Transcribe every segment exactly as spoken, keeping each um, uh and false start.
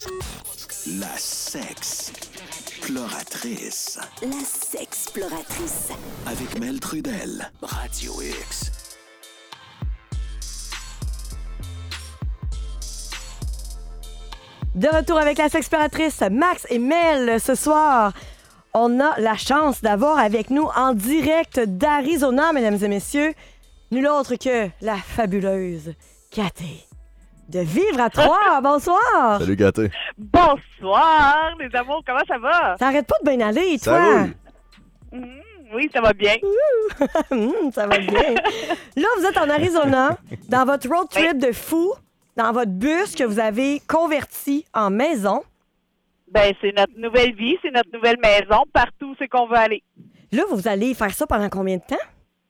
La sexploratrice. La sexploratrice. Avec Mel Trudel. Radio X. De retour avec la sexploratrice Max et Mel ce soir. On a la chance d'avoir avec nous en direct d'Arizona, mesdames et messieurs, nul autre que la fabuleuse Cathy de Vivre à Trois. Bonsoir! Salut, Cathy. Bonsoir, les amours, comment ça va? Ça arrête pas de bien aller, toi? Salut. Mmh, oui, ça va bien. mmh, ça va bien. Là, vous êtes en Arizona, dans votre road trip oui. de fou, dans votre bus que vous avez converti en maison. Ben, c'est notre nouvelle vie, c'est notre nouvelle maison. Partout, c'est qu'on veut aller. Là, vous allez faire ça pendant combien de temps?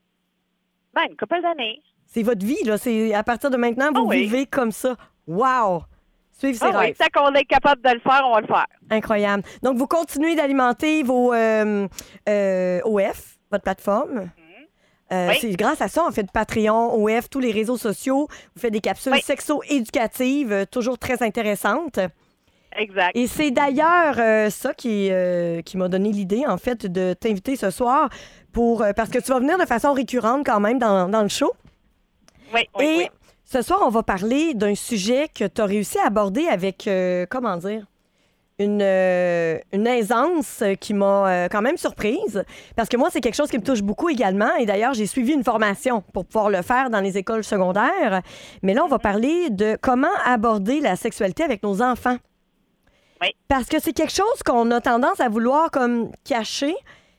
Ben, une couple d'années. C'est votre vie, là. C'est à partir de maintenant, vous oh oui. vivez comme ça. Wow! Suivez ses oh rêves. Oui, tant qu'on est capable de le faire, on va le faire. Incroyable. Donc, vous continuez d'alimenter vos euh, euh, O F, votre plateforme. Mm-hmm. Euh, oui. C'est grâce à ça, on fait de Patreon, O F, tous les réseaux sociaux. Vous faites des capsules oui. sexo-éducatives, euh, toujours très intéressantes. Exact. Et c'est d'ailleurs euh, ça qui, euh, qui m'a donné l'idée, en fait, de t'inviter ce soir pour euh, parce que tu vas venir de façon récurrente quand même dans, dans le show. Oui, oui, Et oui. ce soir, on va parler d'un sujet que tu as réussi à aborder avec, euh, comment dire, une, euh, une aisance qui m'a euh, quand même surprise. Parce que moi, c'est quelque chose qui me touche beaucoup également. Et d'ailleurs, j'ai suivi une formation pour pouvoir le faire dans les écoles secondaires. Mais là, on va parler de comment aborder la sexualité avec nos enfants. Oui. Parce que c'est quelque chose qu'on a tendance à vouloir comme cacher.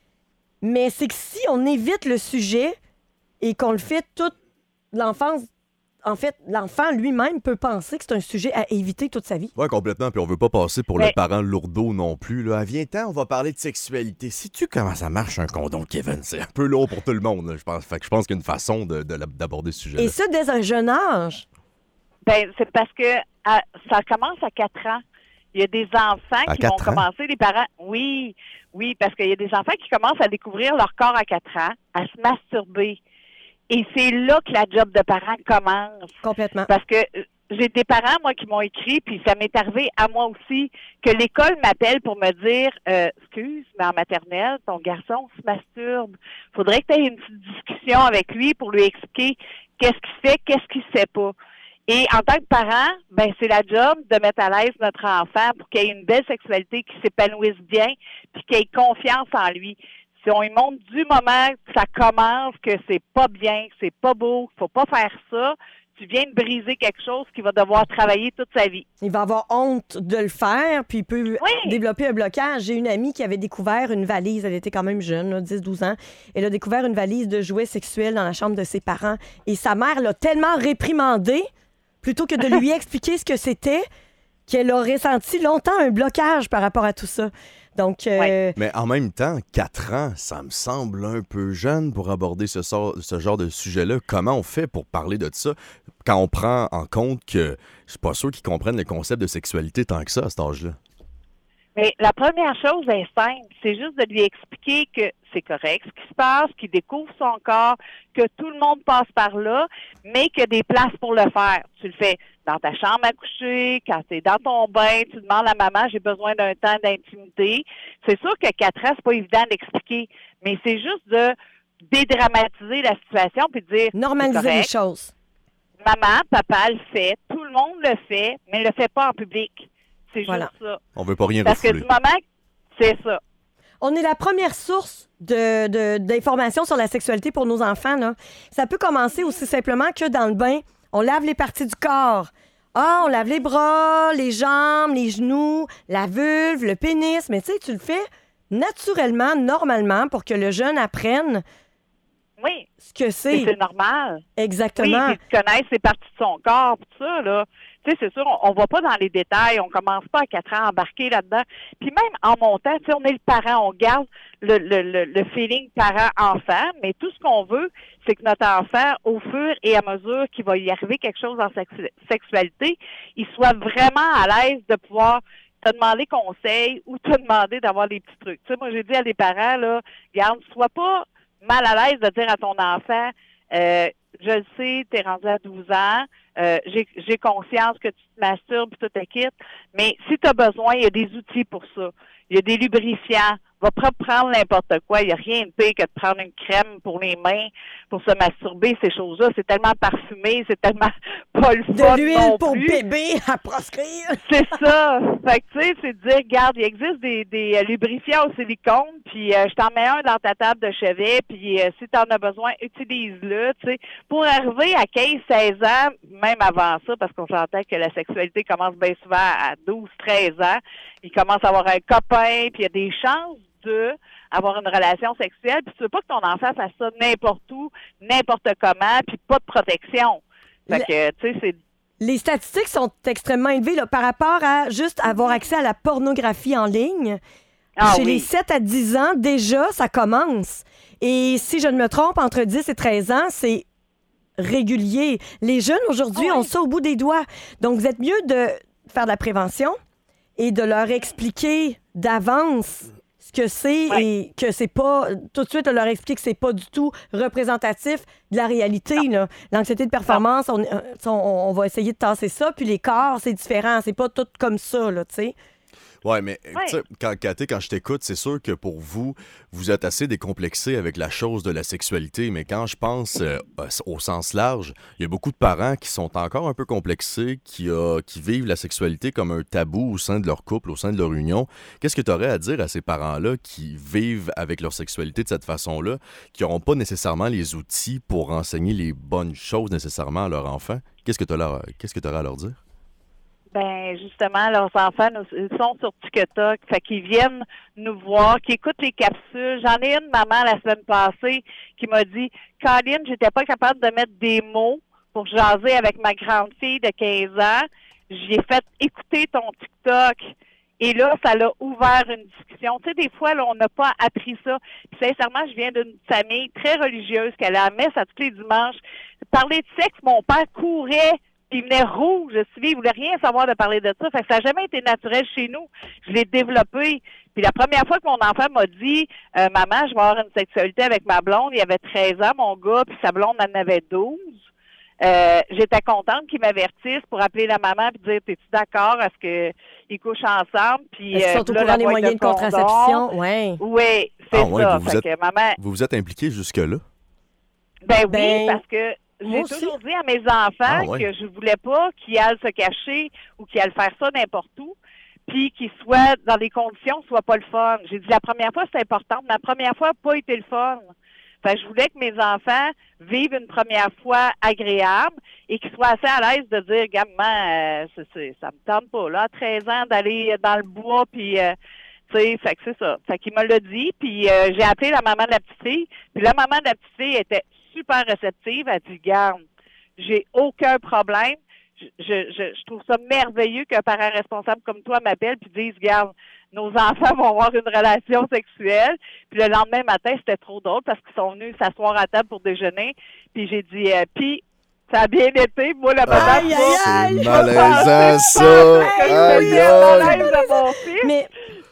Mais c'est que si on évite le sujet et qu'on le fait toute l'enfance, en fait, l'enfant lui-même peut penser que c'est un sujet à éviter toute sa vie. Oui, complètement. Puis on veut pas passer pour Mais... le parent lourdeau non plus. Là. Viens-t'en, on va parler de sexualité. Sais-tu comment ça marche un condom, Kevin? C'est un peu lourd pour tout le monde. Là, je pense. Fait que je pense qu'il y a une façon de, de, d'aborder ce sujet-là. Et ça, dès un jeune âge? Ben, c'est parce que à, ça commence à quatre ans. Il y a des enfants à qui vont ans? commencer, les parents... Oui, oui, parce qu'il y a des enfants qui commencent à découvrir leur corps à quatre ans, à se masturber. Et c'est là que la job de parent commence. Complètement. Parce que j'ai des parents, moi, qui m'ont écrit, puis ça m'est arrivé à moi aussi, que l'école m'appelle pour me dire euh, « Excuse, mais en maternelle, ton garçon se masturbe. Faudrait que tu aies une petite discussion avec lui pour lui expliquer qu'est-ce qu'il fait, qu'est-ce qu'il ne sait pas. » Et en tant que parent, ben c'est la job de mettre à l'aise notre enfant pour qu'il ait une belle sexualité, qu'il s'épanouisse bien, puis qu'il ait confiance en lui. Si on lui montre du moment que ça commence, que c'est pas bien, que c'est pas beau, qu'il faut pas faire ça, tu viens de briser quelque chose qu'il va devoir travailler toute sa vie. Il va avoir honte de le faire, puis il peut oui. développer un blocage. J'ai une amie qui avait découvert une valise, elle était quand même jeune, dix douze ans. Elle a découvert une valise de jouets sexuels dans la chambre de ses parents. Et sa mère l'a tellement réprimandée, plutôt que de lui expliquer ce que c'était, qu'elle a ressenti longtemps un blocage par rapport à tout ça. Donc, euh... ouais. Mais en même temps, quatre ans, ça me semble un peu jeune pour aborder ce, sort, ce genre de sujet-là. Comment on fait pour parler de ça quand on prend en compte que je suis pas sûr qu'ils comprennent le concept de sexualité tant que ça à cet âge-là? Mais la première chose est simple, c'est juste de lui expliquer que c'est correct ce qui se passe, qu'il découvre son corps, que tout le monde passe par là, mais qu'il y a des places pour le faire. Tu le fais dans ta chambre à coucher, quand tu es dans ton bain, tu demandes à maman, j'ai besoin d'un temps d'intimité. C'est sûr que quatre ans, c'est pas évident d'expliquer, mais c'est juste de dédramatiser la situation puis de dire... Normaliser les choses. Maman, papa le fait, tout le monde le fait, mais ne le fait pas en public. C'est voilà. juste ça. On veut pas rien Parce refouler. que du moment, c'est ça. On est la première source de, de, d'informations sur la sexualité pour nos enfants. Là. Ça peut commencer aussi simplement que dans le bain, on lave les parties du corps. Ah, on lave les bras, les jambes, les genoux, la vulve, le pénis. Mais tu sais, tu le fais naturellement, normalement, pour que le jeune apprenne oui. ce que c'est. Et c'est normal. Exactement. Oui, puis tu connaisses les parties de son corps, tout ça, là. Tu sais, c'est sûr, on, on va pas dans les détails, on commence pas à quatre ans à embarquer là-dedans. Puis même en montant, tu sais, on est le parent, on garde le, le, le, le feeling parent-enfant, mais tout ce qu'on veut, c'est que notre enfant, au fur et à mesure qu'il va y arriver quelque chose en sexu- sexualité, il soit vraiment à l'aise de pouvoir te demander conseil ou te demander d'avoir des petits trucs. Tu sais, moi, j'ai dit à des parents, là, regarde, sois pas mal à l'aise de dire à ton enfant, euh, je le sais, t'es rendu à douze ans, Euh, j'ai, j'ai conscience que tu te masturbes, puis tout te quitte. Mais si tu as besoin, il y a des outils pour ça. Il y a des lubrifiants. Va pas prendre n'importe quoi. Il n'y a rien de pire que de prendre une crème pour les mains pour se masturber, ces choses-là. C'est tellement parfumé, c'est tellement pas le fun De l'huile non pour plus. bébé à proscrire. C'est ça. Fait que, tu sais, c'est de dire, regarde, il existe des, des euh, lubrifiants au silicone, puis euh, je t'en mets un dans ta table de chevet, puis euh, si tu en as besoin, utilise-le, tu sais. Pour arriver à quinze seize ans, même avant ça, parce qu'on s'entend que la sexualité commence bien souvent à douze treize ans, il commence à avoir un copain, puis il y a des chances de avoir une relation sexuelle, puis tu veux pas que ton enfant fasse ça n'importe où, n'importe comment, puis pas de protection. Fait Le... que, tu sais, c'est... Les statistiques sont extrêmement élevées là, par rapport à juste avoir accès à la pornographie en ligne. Ah, Chez oui. les sept à dix ans, déjà, ça commence. Et si je ne me trompe, entre dix et treize ans, c'est régulier. Les jeunes, aujourd'hui, Ah, oui. ont ça au bout des doigts. Donc, vous êtes mieux de faire de la prévention et de leur expliquer d'avance ce que c'est Ouais. et que c'est pas tout de suite de leur expliquer que c'est pas du tout représentatif de la réalité là. L'anxiété de performance, on, on, on va essayer de tasser ça, puis les corps, c'est différent, c'est pas tout comme ça là, tu sais. Ouais, mais Ouais. tu sais, quand, Cathy, quand je t'écoute, c'est sûr que pour vous, vous êtes assez décomplexé avec la chose de la sexualité, mais quand je pense euh, au sens large, il y a beaucoup de parents qui sont encore un peu complexés, qui, euh, qui vivent la sexualité comme un tabou au sein de leur couple, au sein de leur union. Qu'est-ce que tu aurais à dire à ces parents-là qui vivent avec leur sexualité de cette façon-là, qui n'auront pas nécessairement les outils pour enseigner les bonnes choses nécessairement à leur enfant? Qu'est-ce que tu leur, qu'est-ce que tu aurais à leur dire? Ben justement, leurs enfants nous, ils sont sur TikTok, fait qu'ils viennent nous voir, qu'ils écoutent les capsules. J'en ai une maman la semaine passée qui m'a dit, Colin, j'étais pas capable de mettre des mots pour jaser avec ma grande fille de quinze ans. J'y ai fait écouter ton TikTok. Et là, ça l'a ouvert une discussion. Tu sais, des fois, là, on n'a pas appris ça. Puis sincèrement, je viens d'une famille très religieuse qui allait à la messe à tous les dimanches. Parler de sexe, mon père courait. Il venait rouge, je suis, il voulait rien savoir de parler de ça. Fait que ça n'a jamais été naturel chez nous. Je l'ai développé. Puis la première fois que mon enfant m'a dit euh, maman, je vais avoir une sexualité avec ma blonde, il avait treize ans, mon gars, puis sa blonde en avait douze. Euh, j'étais contente qu'il m'avertisse pour appeler la maman et dire t'es-tu d'accord? Est-ce qu'ils couchent ensemble? Puis Est-ce qu'ils sont au là, courant la des boîte moyens de condom. contraception? Ouais. Oui, c'est Ah ouais, ça. vous vous Fait êtes- que maman, Vous vous êtes impliqué jusque-là? ben, Ben, oui, parce que moi j'ai aussi. toujours dit à mes enfants Ah ouais. que je voulais pas qu'ils aillent se cacher ou qu'ils aillent faire ça n'importe où, puis qu'ils soient dans des conditions qui soient pas le fun. J'ai dit la première fois, c'est important. mais La première fois, n'a pas été le fun. Fait que je voulais que mes enfants vivent une première fois agréable et qu'ils soient assez à l'aise de dire, gamin, euh, c'est, c'est, ça me tente pas, là, à treize ans, d'aller dans le bois, puis... Euh, tu sais, fait que c'est ça. Fait qu'il me l'a dit, puis euh, j'ai appelé la maman de la petite fille, puis la maman de la petite fille était super réceptive. Elle dit, garde, j'ai aucun problème. Je, je, je, je trouve ça merveilleux qu'un parent responsable comme toi m'appelle puis dise, garde, nos enfants vont avoir une relation sexuelle. Puis le lendemain matin, c'était trop drôle parce qu'ils sont venus s'asseoir à table pour déjeuner. Puis j'ai dit, euh, puis ça a bien été. Moi, la maman, Aïe, aïe, aïe! C'est malaisant, ça! Hey, Aïe, oui, aïe! de mon fils. Mais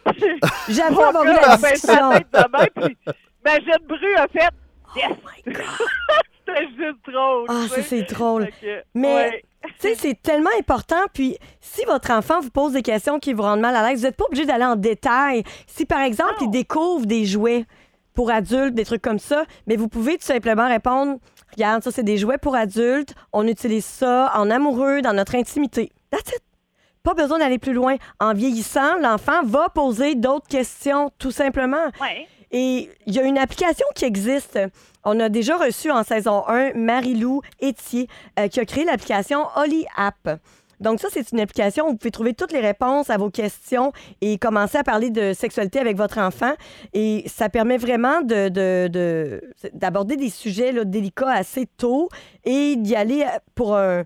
j'avoue Mon avoir eu gars la a fait discussion. sa tête de même, puis Magette Bru a fait yes! Oh my God! C'était juste drôle. Ah, tu ça, sais. c'est drôle. Fait que, Mais, ouais. tu sais, c'est tellement important. Puis, si votre enfant vous pose des questions qui vous rendent mal à l'aise, vous n'êtes pas obligé d'aller en détail. Si, par exemple, Non. il découvre des jouets pour adultes, des trucs comme ça, mais vous pouvez tout simplement répondre, regarde, ça, c'est des jouets pour adultes. On utilise ça en amoureux, dans notre intimité. That's it. Pas besoin d'aller plus loin. En vieillissant, l'enfant va poser d'autres questions, tout simplement. Ouais. Et il y a une application qui existe. On a déjà reçu en saison un Marie-Lou Etier euh, qui a créé l'application Holly App. Donc ça, c'est une application où vous pouvez trouver toutes les réponses à vos questions et commencer à parler de sexualité avec votre enfant. Et ça permet vraiment de, de, de- d'aborder des sujets là, délicats assez tôt et d'y aller pour un...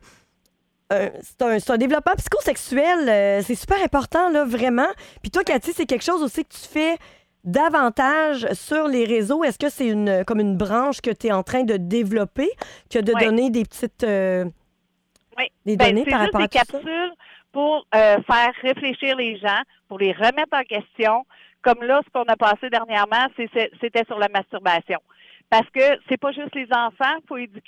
un- c'est, un, c'est un développement psychosexuel. euh, c'est super important, là, vraiment. Puis toi, Cathy, c'est quelque chose aussi que tu fais davantage sur les réseaux. Est-ce que c'est une comme une branche que tu es en train de développer, que de Oui. donner des petites euh, Oui. des Ben, données c'est par juste rapport à des tout ça? capsules pour euh, faire réfléchir les gens, pour les remettre en question. Comme là, ce qu'on a passé dernièrement, c'est- c'est- c'était sur la masturbation. Parce que c'est pas juste les enfants, il faut éduquer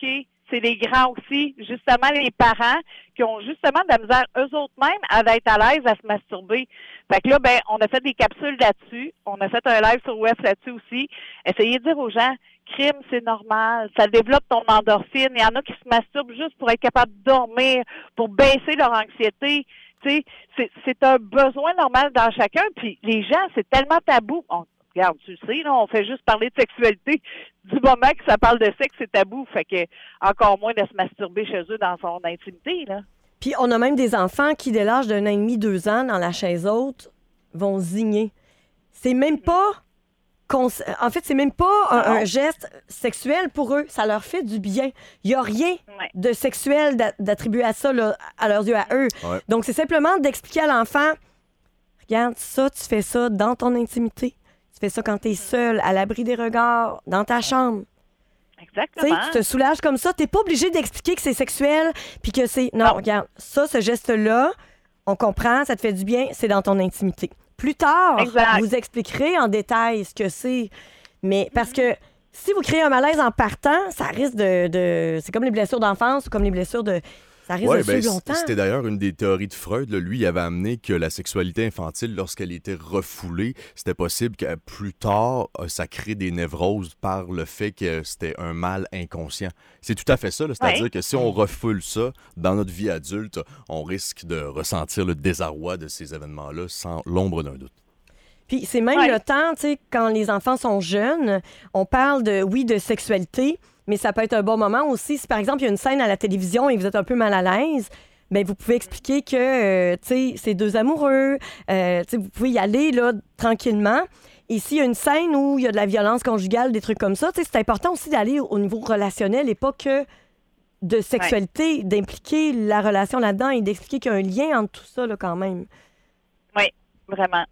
c'est les grands aussi, justement les parents qui ont justement de la misère eux autres mêmes à être à l'aise à se masturber. Fait que là, ben, on a fait des capsules là-dessus, on a fait un live sur West là-dessus aussi. Essayez de dire aux gens, crime, c'est normal, ça développe ton endorphine. Il y en a qui se masturbent juste pour être capable de dormir, pour baisser leur anxiété. Tu sais, c'est, c'est un besoin normal dans chacun. Puis les gens, c'est tellement tabou. On, regarde, tu sais, là, on fait juste parler de sexualité. Du moment que ça parle de sexe, c'est tabou. Fait que encore moins de se masturber chez eux dans son intimité, là. Puis on a même des enfants qui, dès l'âge d'un an et demi, deux ans, dans la chaise haute, vont zigner. C'est même pas... Cons... En fait, c'est même pas un, un geste sexuel pour eux. Ça leur fait du bien. Il n'y a rien ouais. de sexuel d'attribuer à ça, là, à leurs yeux, à eux. Ouais. Donc, c'est simplement d'expliquer à l'enfant, regarde, ça, tu fais ça dans ton intimité. Tu fais ça quand tu es seul, à l'abri des regards, dans ta chambre. Exactement. Tu sais, tu te soulages comme ça. T'es pas obligé d'expliquer que c'est sexuel puis que c'est... Non, non, regarde, ça, ce geste-là, on comprend, ça te fait du bien, c'est dans ton intimité. Plus tard, exact. vous expliquerez en détail ce que c'est. Mais parce que si vous créez un malaise en partant, ça risque de... de... C'est comme les blessures d'enfance ou comme les blessures de... Ça risque ouais, de ben, suivre longtemps. C'était d'ailleurs une des théories de Freud. Là. Lui, il avait amené que la sexualité infantile, lorsqu'elle était refoulée, c'était possible que plus tard, ça crée des névroses par le fait que c'était un mal inconscient. C'est tout à fait ça. Là. C'est-à-dire ouais. que si on refoule ça dans notre vie adulte, on risque de ressentir le désarroi de ces événements-là sans l'ombre d'un doute. Puis c'est même ouais. le temps, tu sais, quand les enfants sont jeunes, on parle de, oui, de sexualité, mais ça peut être un bon moment aussi. Si, par exemple, il y a une scène à la télévision et vous êtes un peu mal à l'aise, bien, vous pouvez expliquer que, euh, tu sais, c'est deux amoureux. Euh, tu sais, vous pouvez y aller, là, tranquillement. Et s'il y a une scène où il y a de la violence conjugale, des trucs comme ça, tu sais, c'est important aussi d'aller au niveau relationnel et pas que de sexualité, ouais. d'impliquer la relation là-dedans et d'expliquer qu'il y a un lien entre tout ça, là, quand même. Oui, vraiment.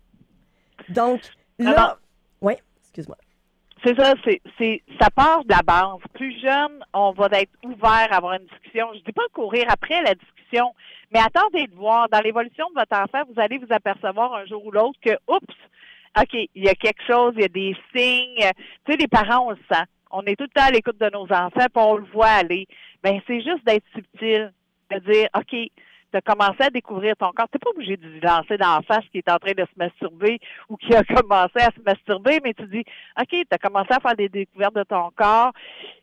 Donc, là... Oui, excuse-moi. C'est ça, c'est, c'est, ça part de la base. Plus jeune, on va être ouvert à avoir une discussion. Je dis pas courir après la discussion, mais attendez de voir. Dans l'évolution de votre enfant, vous allez vous apercevoir un jour ou l'autre que, oups, OK, il y a quelque chose, il y a des signes. Tu sais, les parents, on le sent. On est tout le temps à l'écoute de nos enfants, puis on le voit aller. Bien, c'est juste d'être subtil, de dire, OK, tu as commencé à découvrir ton corps. Tu n'es pas obligé de lui lancer dans la face qui est en train de se masturber ou qui a commencé à se masturber, mais tu dis, OK, tu as commencé à faire des découvertes de ton corps.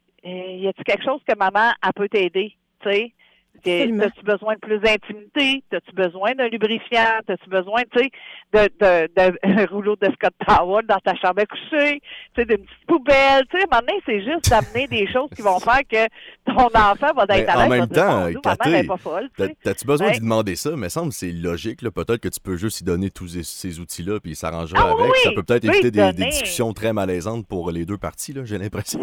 Et y a-t-il quelque chose que maman, elle peut t'aider? Tu sais? As-tu besoin de plus d'intimité? As-tu besoin d'un lubrifiant? As-tu besoin, tu sais, de, de, de, un rouleau de Scott Towel dans ta chambre à coucher? Tu sais, d'une petite poubelle? Tu sais, à un moment donné, c'est juste d'amener des choses qui vont faire que ton enfant va être à l'aise. En même temps, Cathy, t'as, t'as-tu besoin ouais. de lui demander ça? Mais semble que c'est logique. Là. Peut-être que tu peux juste lui donner tous ces, ces outils-là puis il s'arrangera ah, avec. Oui, ça peut peut-être oui, éviter des, des discussions très malaisantes pour les deux parties, là, j'ai l'impression.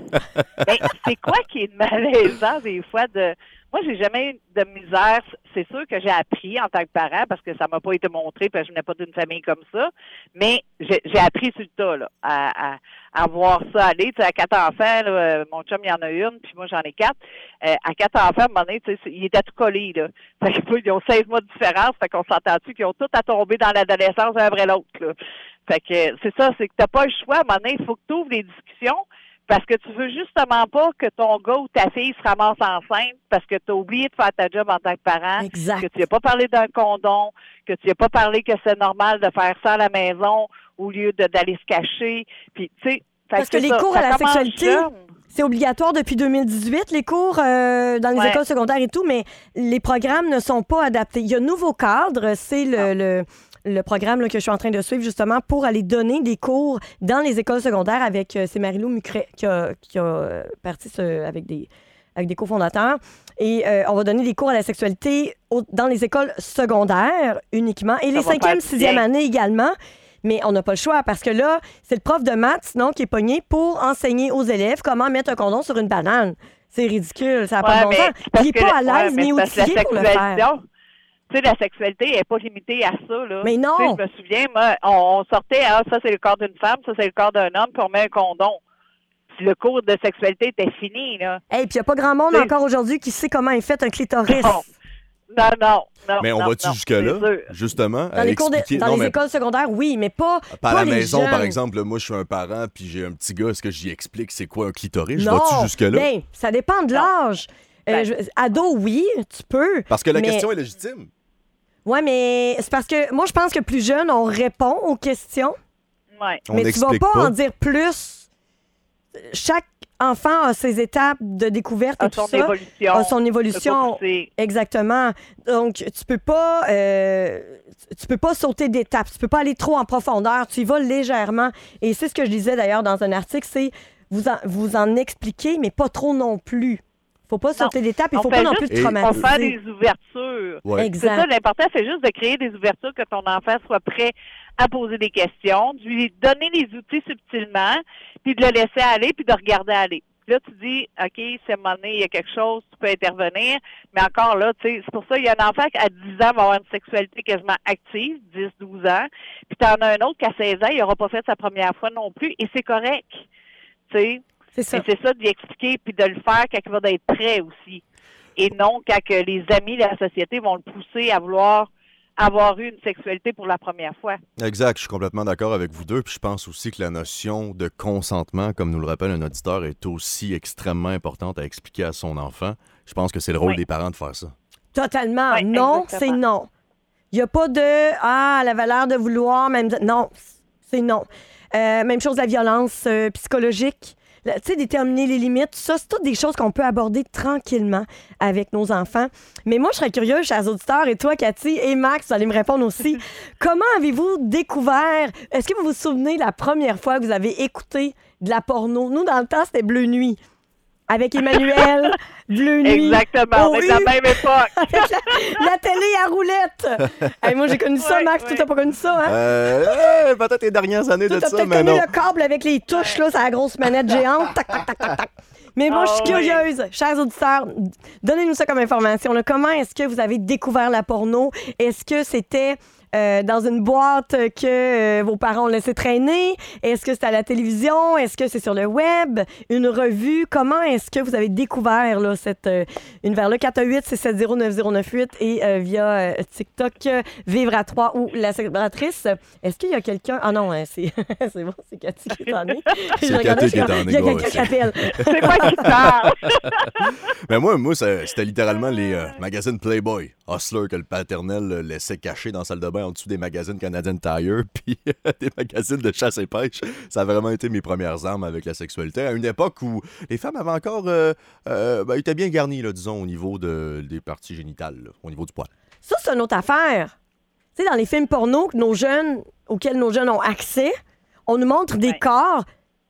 Ben, c'est quoi qui est malaisant des fois de... Moi, j'ai jamais eu de misère. C'est sûr que j'ai appris en tant que parent parce que ça m'a pas été montré parce que je venais pas d'une famille comme ça. Mais j'ai, j'ai appris sur le tas, là, à, à, à voir ça aller. Tu sais, à quatre enfants, là, mon chum, il y en a une, puis moi, j'en ai quatre. Euh, à quatre enfants, à un moment donné, tu sais, ils étaient tout collés, là. Fait que, ils ont seize mois de différence. Fait qu'on s'entend-tu qu'ils ont tous à tomber dans l'adolescence un après l'autre, là. Fait que c'est ça, c'est que t'as pas le choix. À un moment donné, il faut que tu ouvres les discussions. Parce que tu veux justement pas que ton gars ou ta fille se ramasse enceinte parce que tu as oublié de faire ta job en tant que parent, exact. que tu n'as pas parlé d'un condom, que tu n'as pas parlé que c'est normal de faire ça à la maison au lieu de, d'aller se cacher. Puis, tu sais, parce que, que les ça, cours ça à la sexualité, jeune. C'est obligatoire depuis deux mille dix-huit, les cours euh, dans les ouais. écoles secondaires et tout, mais les programmes ne sont pas adaptés. Il y a un nouveau cadre, c'est le... Ah. le le programme là, que je suis en train de suivre justement pour aller donner des cours dans les écoles secondaires avec, euh, c'est Marie-Lou Mucret qui a, qui a euh, parti ce, avec, des, avec des cofondateurs. Et euh, on va donner des cours à la sexualité au, dans les écoles secondaires uniquement et ça les cinquième, sixième années également. Mais on n'a pas le choix parce que là, c'est le prof de maths sinon qui est pogné pour enseigner aux élèves comment mettre un condom sur une banane. C'est ridicule, ça n'a ouais, pas de bon sens. Il n'est pas à l'aise ouais, ni outillé pour le faire. Tu sais, la sexualité n'est pas limitée à ça, là. Mais non! Tu sais, je me souviens, moi, on, on sortait, ah, ça c'est le corps d'une femme, ça c'est le corps d'un homme, puis on met un condom. Puis le cours de sexualité était fini, là. Hey, puis il n'y a pas grand monde c'est... encore aujourd'hui qui sait comment est fait un clitoris. Non, Non, non, non. Mais on non, va-tu non, jusque-là, c'est sûr. justement? Dans à les, cours de- expliquer- dans non, les mais écoles secondaires, oui, mais pas, Pas à pas la les maison, jeunes. par exemple, là, moi, je suis un parent, puis j'ai un petit gars, est-ce que j'y explique c'est quoi un clitoris? Je Non, vas-tu jusque-là? ben, ça dépend de Non. l'âge. Euh, Ben. je- ado, oui, tu peux. Parce que la mais- question est légitime. Ouais, mais c'est parce que moi, je pense que plus jeune, on répond aux questions, Ouais. On mais tu vas n'explique pas, pas. en dire plus. Chaque enfant a ses étapes de découverte et À tout son ça. évolution. A son de évolution. pas pousser. Exactement. Donc, tu peux pas, euh, tu peux pas sauter d'étapes. Tu peux pas aller trop en profondeur. Tu y vas légèrement. Et c'est ce que je disais d'ailleurs dans un article, c'est vous en, vous en expliquer, mais pas trop non plus. Faut pas sauter d'étapes. Il On faut fait pas non juste- plus te Et- On traumatiser. fait des ouvertures. Ouais. C'est ça, Exact. l'important, c'est juste de créer des ouvertures, que ton enfant soit prêt à poser des questions, de lui donner les outils subtilement, puis de le laisser aller, puis de regarder aller. Puis là, tu dis, OK, c'est un moment donné, il y a quelque chose, tu peux intervenir, mais encore là, tu sais, c'est pour ça, il y a un enfant qui, à dix ans, va avoir une sexualité quasiment active, dix, douze ans, puis tu en as un autre qui, à seize ans, il n'aura pas fait sa première fois non plus, et c'est correct, tu sais. C'est ça. Mais c'est ça de lui expliquer, puis de le faire quand il va être prêt aussi. Et non quand que les amis de la société vont le pousser à vouloir avoir eu une sexualité pour la première fois. Exact, je suis complètement d'accord avec vous deux. Puis je pense aussi que la notion de consentement, comme nous le rappelle un auditeur, est aussi extrêmement importante à expliquer à son enfant. Je pense que c'est le rôle Oui. des parents de faire ça. Totalement. Ouais, non, exactement. c'est non. Il n'y a pas de Ah, elle avait l'air de vouloir, même. de- Non, c'est non. Euh, même chose, la violence euh, psychologique. La- Tu sais, déterminer les limites, ça, c'est toutes des choses qu'on peut aborder tranquillement avec nos enfants. Mais moi, je serais curieuse, chers auditeurs, et toi, Cathy, et Max, vous allez me répondre aussi. Comment avez-vous découvert, est-ce que vous vous souvenez la première fois que vous avez écouté de la porno? Nous, dans le temps, c'était Bleu Nuit. Avec Emmanuel, Bleu Nuit. Exactement, on Oh, est de la oui. même époque. Avec la, la télé à roulette. Hey, moi, j'ai connu ça, Ouais, Max. ouais. Toi, t'as pas connu ça, hein? Euh, euh, peut-être les dernières années Toi, de t'as ça, peut-être mais connu non. le câble avec les touches, là, sur la grosse manette géante. Tac, tac, tac, tac, tac. Mais moi, je suis Ah, oui. curieuse. Chers auditeurs, donnez-nous ça comme information. Là. Comment est-ce que vous avez découvert la porno? Est-ce que c'était euh, dans une boîte que euh, vos parents ont laissé traîner? Est-ce que c'est à la télévision? Est-ce que c'est sur le web? Une revue? Comment est-ce que vous avez découvert là, cette euh, univers-là? quatre un huit, six sept zéro, neuf zéro neuf huit et euh, via euh, TikTok, euh, Vivre à trois ou La Célébratrice. Est-ce qu'il y a quelqu'un... Ah non, hein, c'est c'est bon, c'est Cathy qui est en nez. C'est Je regardais, Cathy qui est je- en Il y a nez, quelqu'un ouais, qui appelle. C'est moi qui parle. Mais moi, moi ça- c'était littéralement les euh, magazines Playboy, Hustler, que le paternel euh, laissait cacher dans la salle de bain en dessous des magazines Canadian Tire, puis euh, des magazines de chasse et pêche. Ça a vraiment été mes premières armes avec la sexualité, à une époque où les femmes avaient encore... Euh, euh, ben, étaient bien garnies, là, disons, au niveau de, des parties génitales, là, au niveau du poil. Ça, c'est une autre affaire. Tu sais, dans les films porno que nos jeunes, auxquels nos jeunes ont accès, on nous montre des Ouais. corps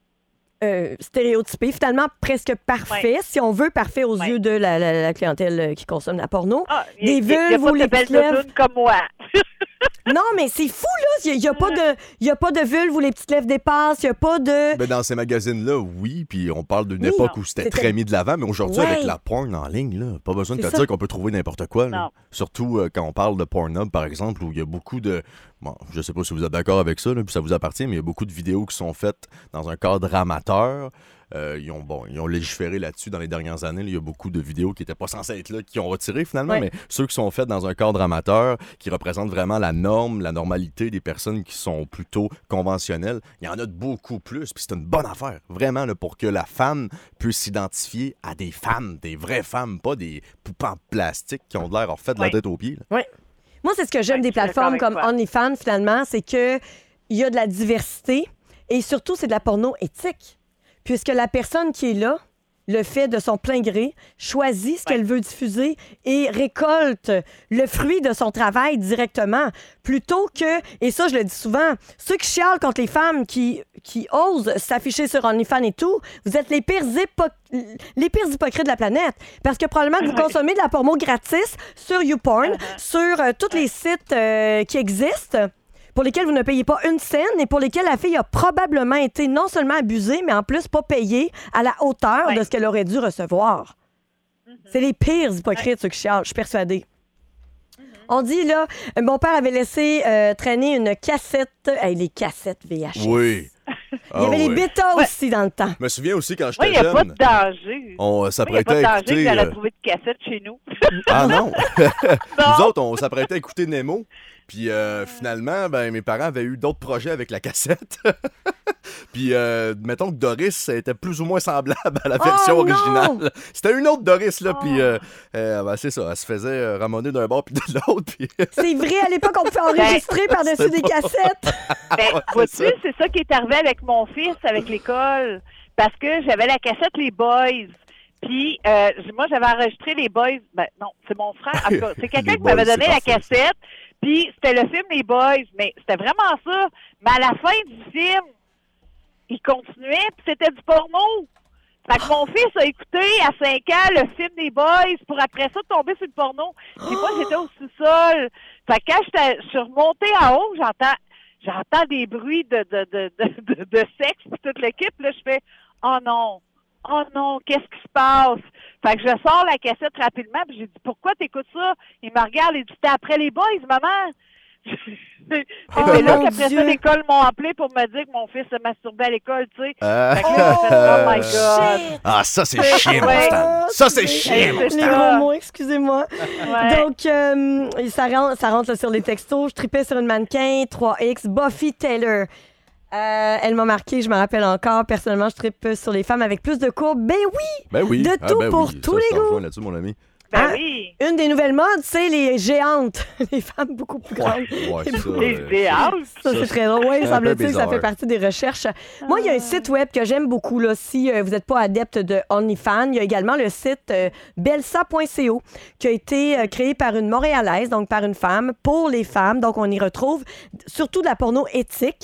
euh, stéréotypés, finalement presque parfaits, si on veut, parfaits aux Ouais. yeux de la, la- la clientèle euh, qui consomme la porno. Ah, Des il y a- il y a vulves pas ou de les belles petites lèvres. doudounes comme moi. Non, mais c'est fou, là! Il n'y a, pas de- il y a pas de vulve où les petites lèvres dépassent, il n'y a pas de... Ben, dans ces magazines-là, oui, puis on parle d'une Oui. époque où c'était C'était- très mis de l'avant, mais aujourd'hui, Ouais. avec la porn en ligne, là, pas besoin de C'est te ça. dire qu'on peut trouver n'importe quoi. là. Non. Surtout euh, quand on parle de Pornhub, par exemple, où il y a beaucoup de... Bon, je sais pas si vous êtes d'accord avec ça, là, puis ça vous appartient, mais il y a beaucoup de vidéos qui sont faites dans un cadre amateur. Euh, ils, ont, bon, ils ont légiféré là-dessus dans les dernières années. là. Il y a beaucoup de vidéos qui n'étaient pas censées être là, qui ont retiré finalement, Ouais. mais ceux qui sont faits dans un cadre amateur, qui représentent vraiment la norme, la normalité des personnes qui sont plutôt conventionnelles, il y en a de beaucoup plus, puis c'est une bonne affaire, vraiment, là, pour que la femme puisse s'identifier à des femmes, des vraies femmes, pas des poupées en plastique qui ont de l'air hors fait de la Ouais. tête aux pieds. là. Moi, c'est ce que j'aime Ouais, des je suis plateformes d'accord comme avec toi. OnlyFans, finalement, c'est qu'il y a de la diversité et surtout, c'est de la porno éthique. Puisque la personne qui est là le fait de son plein gré, choisit ce Ouais. qu'elle veut diffuser et récolte le fruit de son travail directement. Plutôt que, et ça, je le dis souvent, ceux qui chialent contre les femmes qui, qui osent s'afficher sur OnlyFans et tout, vous êtes les pires, hypo- les pires hypocrites de la planète. Parce que probablement que vous Ouais. consommez de la porno gratis sur YouPorn, Uh-huh. sur euh, tous les sites euh, qui existent, pour lesquels vous ne payez pas une scène et pour lesquels la fille a probablement été non seulement abusée, mais en plus pas payée à la hauteur Ouais. de ce qu'elle aurait dû recevoir. C'est les pires hypocrites, ceux qui chialent, je suis persuadée. On dit, là, mon père avait laissé euh, traîner une cassette. Hey, les cassettes V H S. Oui. Il y avait les oui. bêtas Ouais. aussi dans le temps. Je me souviens aussi quand Oui, j'étais il n'y a jeune, pas de danger. on Oui, il n'y a s'apprêtait pas de à danger que écouter... j'aurais euh, trouvé de cassette chez nous. Ah non! Non. Nous autres, on s'apprêtait à écouter Nemo. Puis euh, finalement, ben, mes parents avaient eu d'autres projets avec la cassette. Puis euh, mettons que Doris ça était plus ou moins semblable à la version Oh, non! originale. C'était une autre Doris, là. Oh. Puis euh, euh, ben, c'est ça, elle se faisait euh, ramoner d'un bord puis de l'autre. Puis... C'est vrai, à l'époque, on pouvait enregistrer par-dessus c'était des pas- cassettes. Ben, ouais, vois-tu, c'est ça. c'est ça qui est arrivé avec mon fils, avec l'école. Parce que j'avais la cassette Les Boys. Puis, euh, moi, j'avais enregistré Les Boys. Ben, non, c'est mon frère. En tout cas, c'est quelqu'un Les qui m'avait Boys, donné c'est la parfait, ça. cassette. Puis, c'était le film Les Boys. Mais c'était vraiment ça. Mais à la fin du film, il continuait, puis c'était du porno. Fait que mon fils a écouté à cinq ans le film des Boys pour après ça tomber sur le porno. Puis moi, j'étais au sous-sol. Fait que quand j'étais- je suis remontée en haut, j'entends j'entends des bruits de, de, de, de, de, de sexe puis toute l'équipe. Là, je fais « Oh non! Oh non! Qu'est-ce qui se passe? » Fait que je sors la cassette rapidement puis j'ai dit « Pourquoi t'écoutes ça? » Il me regarde et dit « C'était après les Boys, maman! » C'est Oh, là mon qu'après Dieu. ça, l'école m'ont appelé pour me dire que mon fils se masturbait à l'école, tu sais. Ah. Fait que là, j'ai fait, oh my God! Ah, ça, c'est chiant, Ouais. mon Stan. Ça, c'est Les- chiant, mon C'est Les Stan. ça. gros mots, excusez-moi. Ouais. Donc, euh, ça rentre, ça rentre là, sur les textos. Je tripais sur une mannequin, trois X, Buffy Taylor. Euh, elle m'a marqué, je me rappelle encore. Personnellement, je tripe sur les femmes avec plus de courbes. Ben oui! Ben oui. De Ah, tout ben pour oui. tous Ça, les je te goûts. rejoins là-dessus, mon ami. Ben Ah, oui! Une des nouvelles modes, c'est les géantes. Les femmes beaucoup plus grandes. Ouais, ça, Les euh, idéales! Ça, c'est très drôle. Oui, c'est un semble-t-il peu que ça bizarre. fait partie des recherches. Moi, il y a un site web que j'aime beaucoup. Là, si euh, vous n'êtes pas adepte de OnlyFans, il y a également le site euh, belsa point co qui a été euh, créé par une Montréalaise, donc par une femme, pour les femmes. Donc, on y retrouve surtout de la porno éthique.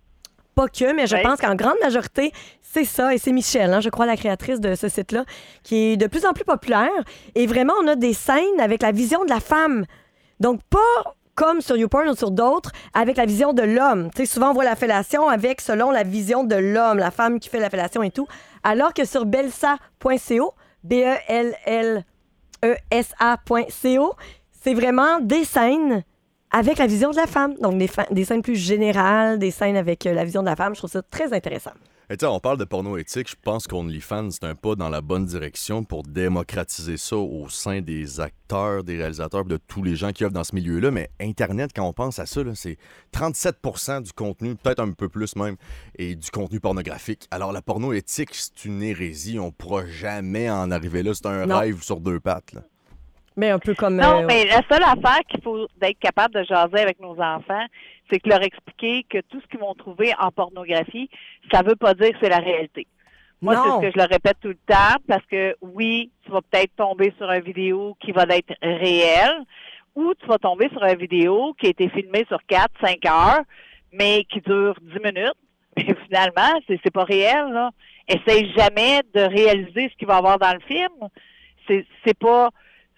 Pas que, mais je Ouais. pense qu'en grande majorité, c'est ça. Et c'est Michel, hein, je crois, la créatrice de ce site-là, qui est de plus en plus populaire. Et vraiment, on a des scènes avec la vision de la femme. Donc, pas comme sur YouPorn ou sur d'autres, avec la vision de l'homme. Tu sais, souvent, on voit la fellation avec, selon la vision de l'homme, la femme qui fait la fellation et tout. Alors que sur belsa point co, B E L L E S A point co, c'est vraiment des scènes avec la vision de la femme. Donc, des, fa- des scènes plus générales, des scènes avec euh, la vision de la femme. Je trouve ça très intéressant. Et tu sais, on parle de porno éthique. Je pense qu'OnlyFans, c'est un pas dans la bonne direction pour démocratiser ça au sein des acteurs, des réalisateurs, de tous les gens qui œuvrent dans ce milieu-là. Mais Internet, quand on pense à ça, là, c'est trente-sept pour cent du contenu, peut-être un peu plus même, et du contenu pornographique. Alors, la porno éthique, c'est une hérésie. On pourra jamais en arriver là. C'est un Non. rêve sur deux pattes, là. Mais un peu comme... Non, euh, mais la seule affaire qu'il faut d'être capable de jaser avec nos enfants, c'est que leur expliquer que tout ce qu'ils vont trouver en pornographie, ça veut pas dire que c'est la réalité. Moi, Non. c'est ce que je leur répète tout le temps, parce que oui, tu vas peut-être tomber sur une vidéo qui va être réelle, ou tu vas tomber sur une vidéo qui a été filmée sur quatre, cinq heures, mais qui dure dix minutes. Mais finalement, c'est, c'est pas réel, là. Essaye jamais de réaliser ce qu'il va y avoir dans le film. C'est, c'est pas,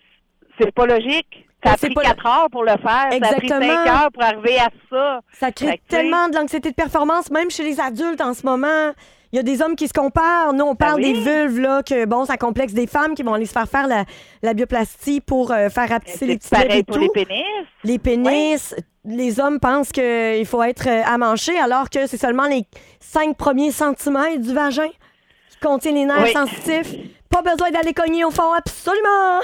c'est pas logique. Ça a C'est pris pas quatre heures pour le faire. Ça a Exactement. pris cinq heures pour arriver à ça. Ça Fait crée que, tu sais- tellement de l'anxiété de performance, même chez les adultes en ce moment. Il y a des hommes qui se comparent. Nous, on parle oui. des vulves, là, que bon, ça complexe des femmes qui vont aller se faire faire la, la bioplastie pour euh, faire rapetisser les C'est petits lèvres pareil et pour tout. les pénis. Les pénis. Les hommes pensent qu'il faut être euh, amanché alors que c'est seulement les cinq premiers centimètres du vagin qui contient les nerfs Oui. sensitifs. Pas besoin d'aller cogner au fond, absolument!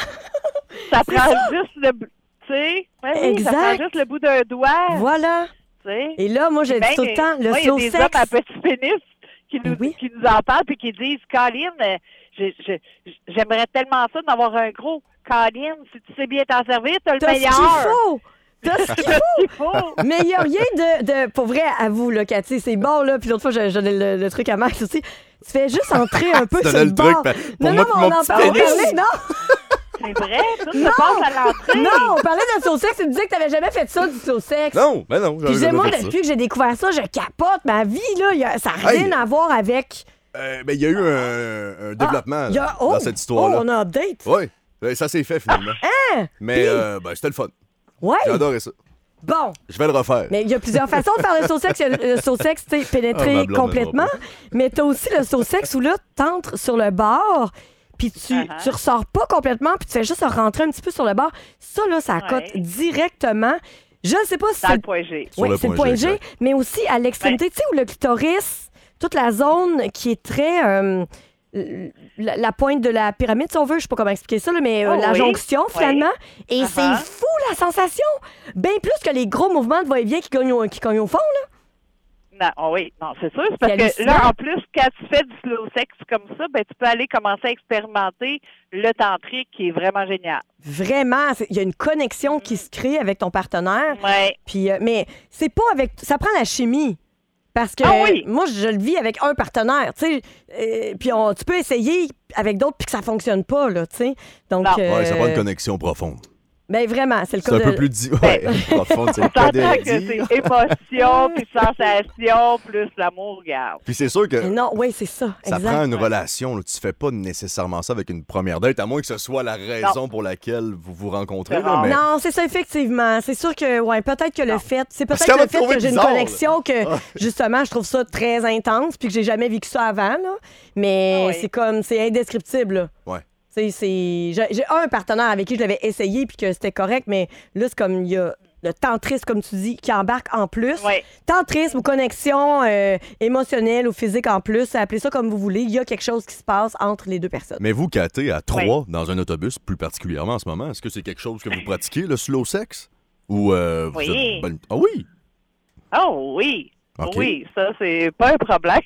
Ça C'est prend ça. juste le, bout- tu sais, ouais, oui, Exact. ça prend juste le bout d'un doigt, Voilà. tu sais. Et là, moi, j'ai dit Même, tout le temps, le moi, il y a slow des sex. hommes à petit pénis qui nous, Ben oui. qui nous en parlent puis qui disent, Colin, euh, je- je- j'aimerais tellement ça d'avoir un gros. Colin, si tu sais bien t'en servir, t'as le T'as ce qu'il meilleur. faut! T'as ce qu'il T'as ce qu'il faut. Mais il n'y a rien de, de. Pour vrai, à vous, là, Cathy, c'est bon, là. Puis l'autre fois, j'ai j'ai donné le, le truc à Max aussi. Tu fais juste entrer un peu Tu sur donnais le le truc, bord. ben, pour non, moi non, puis mais on mon en petit parlait. pénis. Non, C'est vrai, tout se passe à l'entrée. non, on parlait de slow sex. Tu me disais que t'avais jamais fait ça, du slow sex. Non, ben non. Puis j'avais j'ai- moi, jamais fait ça. depuis que j'ai découvert ça, je capote. Ma vie, là, y a- ça n'a rien Hey. à voir avec. Euh, ben, il y a eu un, un développement Ah, y a- là, oh, dans cette histoire-là. Oh, on a un update. Oui, ben, ça s'est fait finalement. Hein? Mais Puis- euh, ben, c'était le fun. Ouais. J'ai adoré ça. Bon. Je vais le refaire. Mais il y a plusieurs façons de faire le slow sex. Il y a le slow sex, tu sais, Ah, pénétrer ma blonde complètement. m'aimera Mais tu as aussi le slow sex où là, tu entres sur le bord, puis tu, Uh-huh. tu ressors pas complètement, puis tu fais juste rentrer un petit peu sur le bord. Ça, là, ça accote Ouais. directement. Je ne sais pas si Dans c'est le point G. Sur oui, le c'est le point point G, G, exact. mais aussi à l'extrémité, tu sais, où le clitoris toute la zone qui est très... euh, la, la pointe de la pyramide, si on veut, je sais pas comment expliquer ça, là, mais euh, Oh, la oui. jonction, finalement. Et Uh-huh. c'est fou, la sensation! Bien plus que les gros mouvements de va-et-vient qui cognent au, qui cognent au fond, là. Non, oh oui, non, c'est sûr. C'est parce C'est que hallucinant. là, en plus, quand tu fais du slow sex comme ça, ben tu peux aller commencer à expérimenter le tantrique qui est vraiment génial. Vraiment, c'est- il y a une connexion qui se crée avec ton partenaire. Ouais. Puis, euh, mais c'est pas avec... Ça prend la chimie. Parce que Ah oui. moi, je le vis avec un partenaire, tu sais. Euh, puis on- tu peux essayer avec d'autres puis que ça fonctionne pas, là, tu sais. Donc, Non. euh, Ouais, ça prend une connexion profonde. ben vraiment, c'est le cas C'est un de... peu plus dit. Ouais, profonde, c'est le cas T'entends de que dire. c'est émotion, puis sensation, plus l'amour, regarde. Puis c'est sûr que Mais non, oui, c'est ça, ça exact. prend une relation. Là. Tu fais pas nécessairement ça avec une première date, à moins que ce soit la raison pour laquelle vous vous rencontrez. C'est Là, rare. mais... Non, c'est ça, effectivement. C'est sûr que, ouais, peut-être que le fait, c'est Parce peut-être qu'elle va le te fait trouver que j'ai une bizarre, connexion que, justement, je trouve ça très intense puis que j'ai jamais vécu ça avant, là. Mais Ah oui. c'est comme, c'est indescriptible, là. Ouais. Tu sais, c'est... J'ai, j'ai un partenaire avec qui je l'avais essayé puis que c'était correct, mais là, c'est comme, il y a le tantrisme, comme tu dis, qui embarque en plus. Ouais. Tantrisme ou connexion euh, émotionnelle ou physique en plus, appelez ça comme vous voulez, il y a quelque chose qui se passe entre les deux personnes. Mais vous, Katé, à trois, dans un autobus, plus particulièrement en ce moment, est-ce que c'est quelque chose que vous pratiquez, le slow sex? Ou euh, vous Oui. êtes bonne- Ah oui? Oh oui. OK. Oui, ça, c'est pas un problème.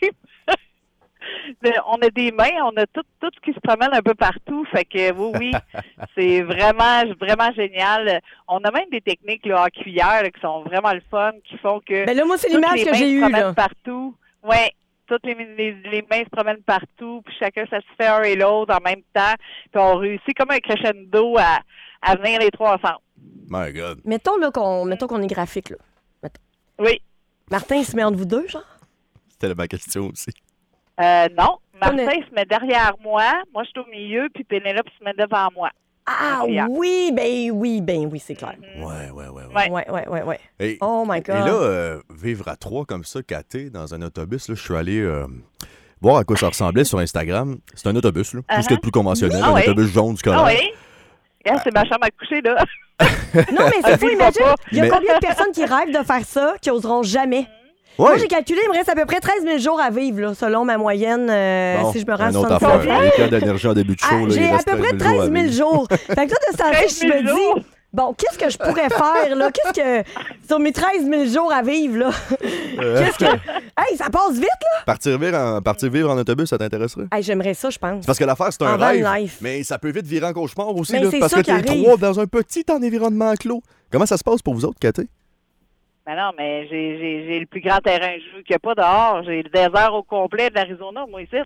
Le- on a des mains, on a tout, tout ce qui se promène un peu partout. Fait que oui, oui, c'est vraiment, vraiment génial. On a même des techniques là, en cuillère là, qui sont vraiment le fun, qui font que Ben là, moi, c'est toutes l'image les que mains j'ai se eue, promènent là. partout. Oui, toutes les, les, les mains se promènent partout, puis chacun satisfait un et l'autre en même temps. Puis on réussit comme un crescendo à, à venir les trois ensemble. My God. Mettons, là, qu'on, mettons qu'on est graphique, là. Oui. Martin, il se met entre vous deux, genre? C'était ma question aussi. Euh, non. Martin On est- se met derrière moi. Moi, je suis au milieu, puis Pénélope se met devant moi. Ah Cuillère. oui, ben oui, ben oui, c'est clair. Ouais, ouais, ouais. ouais. Ouais. Ouais, ouais, ouais, ouais. Et, Oh my et God. là, euh, vivre à trois comme ça, Katé, dans un autobus, là, je suis allé euh, voir à quoi ça ressemblait sur Instagram. C'est un autobus, là, tout ce qui est de plus conventionnel, Ah un oui. autobus jaune scolaire. Ah oui? Regarde, c'est ma chambre à coucher, là. Non, mais c'est fou, Lui, il va imagine, pas. il y a Mais- combien de personnes qui rêvent de faire ça, qui oseront jamais? Ouais. Moi, j'ai calculé, il me reste à peu près treize mille jours à vivre, là, selon ma moyenne, euh, Bon, si je me rends une autre soixante-quinze affaire. Les cas d'énergie en début de show, Ah, là, il j'ai à reste peu près jours treize à mille vivre. jours. Fait que là, de ce temps-là, treize je me mille jours. dis, bon, qu'est-ce que je pourrais faire, là? Qu'est-ce que. Sur mes treize mille jours à vivre, là? Qu'est-ce que. Hey, ça passe vite, là! Partir vivre en, partir vivre en autobus, ça t'intéresserait? Hey, j'aimerais ça, je pense. C'est parce que l'affaire, c'est un En van rêve, life. mais ça peut vite virer en cauchemar aussi, Mais là, c'est parce ça que t'es qui arrive. trois dans un petit environnement clos. Comment ça se passe pour vous autres, Katé? Mais non, mais j'ai, j'ai, j'ai le plus grand terrain de jeu qu'il n'y a pas dehors. J'ai le désert au complet de l'Arizona, moi, ici.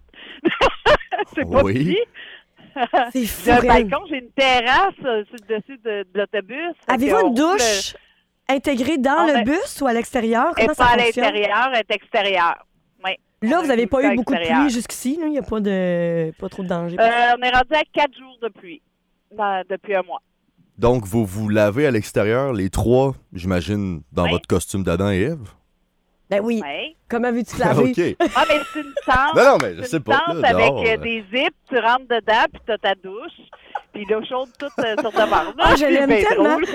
C'est pas Oui. petit. C'est fou, J'ai un Ren. balcon, j'ai une terrasse euh, sur le dessus de, de l'autobus. Fait Avez-vous qu'on une roule, douche intégrée dans On le a- bus ou à l'extérieur? Elle Comment n'est ça pas à fonctionne? l'intérieur, elle est extérieure. Oui. Là, On vous a n'avez une pas douche eu beaucoup de extérieure. pluie jusqu'ici. là. Il n'y a pas de pas trop de danger. Euh, on est rendu à quatre jours de pluie dans- depuis un mois. Donc, vous vous lavez à l'extérieur, les trois, j'imagine, dans Oui. votre costume d'Adam et Ève? Ben oui. Oui. Comment veux-tu te laver? OK. Ah, mais c'est une tente. Non, non, mais je C'est sais une pas. tente là, avec dehors, euh, euh. des zips, tu rentres dedans, puis tu as ta douche, puis l'eau chaude toute euh, sur ta barre. Ah, je l'aime C'est bien tellement. drôle.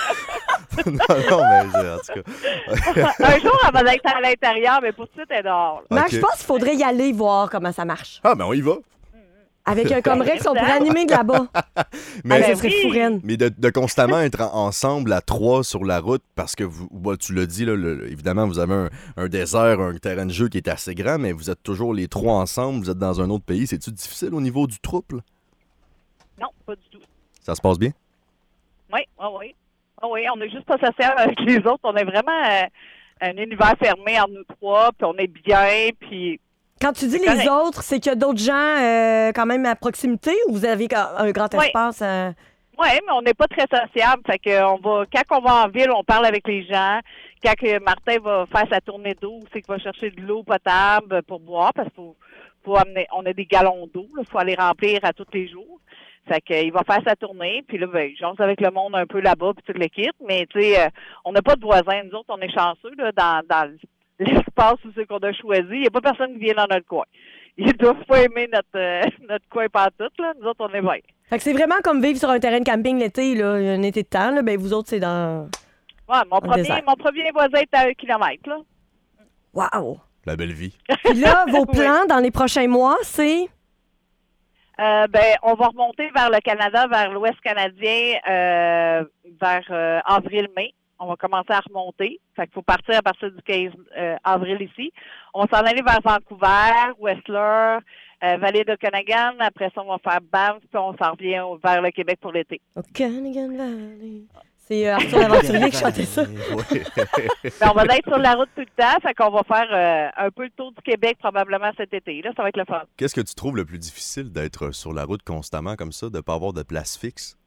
non, non, mais je- en tout cas. Un jour, elle va être à l'intérieur, mais pour tout de suite, elle est dehors. là. Marc, OK. je pense qu'il faudrait y aller voir comment ça marche. Ah, ben on y va. Avec un comme Rex, on pourrait animer de là-bas. Mais, Ah, Ben ça serait oui. fou, Ren. mais de, de constamment être en- ensemble à trois sur la route, parce que vous, bah, tu l'as dit, là, le- évidemment, vous avez un, un désert, un terrain de jeu qui est assez grand, mais vous êtes toujours les trois ensemble, vous êtes dans un autre pays. C'est-tu difficile au niveau du trouble? Non, pas du tout. Ça se passe bien? Oui, oui, oui. Ah oui, on n'est juste pas social avec les autres. On est vraiment euh, un univers fermé entre nous trois, puis on est bien, puis... Quand tu dis C'est les correct. autres, c'est qu'il y a d'autres gens euh, quand même à proximité ou vous avez un grand Oui. espace? euh? Oui, mais on n'est pas très sociable. Fait que on va, quand on va en ville, on parle avec les gens. Quand que Martin va faire sa tournée d'eau, c'est qu'il va chercher de l'eau potable pour boire, parce qu'il faut, faut amener, on a des galons d'eau, il faut aller remplir à tous les jours. Fait qu'il va faire sa tournée, puis là, ben, j'ose avec le monde un peu là-bas, puis tout l'équipe. Mais tu sais, euh, on n'a pas de voisins. Nous autres, on est chanceux là, dans, dans l'espace où c'est qu'on a choisi. Il n'y a pas personne qui vient dans notre coin. Ils doivent pas aimer notre, euh, notre coin pantoute, là. Nous autres, on est bien. Fait que c'est vraiment comme vivre sur un terrain de camping l'été, là, un été de temps. Là, ben vous autres, c'est dans... Ouais, mon, Au premier, désert. mon premier voisin est à un kilomètre, là. Wow! La belle vie. Puis là, vos Oui. plans dans les prochains mois, c'est... Euh, ben, on va remonter vers le Canada, vers l'Ouest canadien, euh, vers euh, avril-mai. On va commencer à remonter. Fait qu'il faut partir à partir du quinze euh, avril ici. On va s'en aller vers Vancouver, Whistler, euh, Vallée d'Okanagan. Après ça, on va faire Banff, puis on s'en revient au- vers le Québec pour l'été. Okanagan Valley. C'est euh, Arthur l'Aventurier qui chantait ça. Oui. Mais on va être sur la route tout le temps. Fait qu'on va faire euh, un peu le tour du Québec probablement cet été. Là, ça va être le fun. Qu'est-ce que tu trouves le plus difficile d'être sur la route constamment comme ça, de ne pas avoir de place fixe?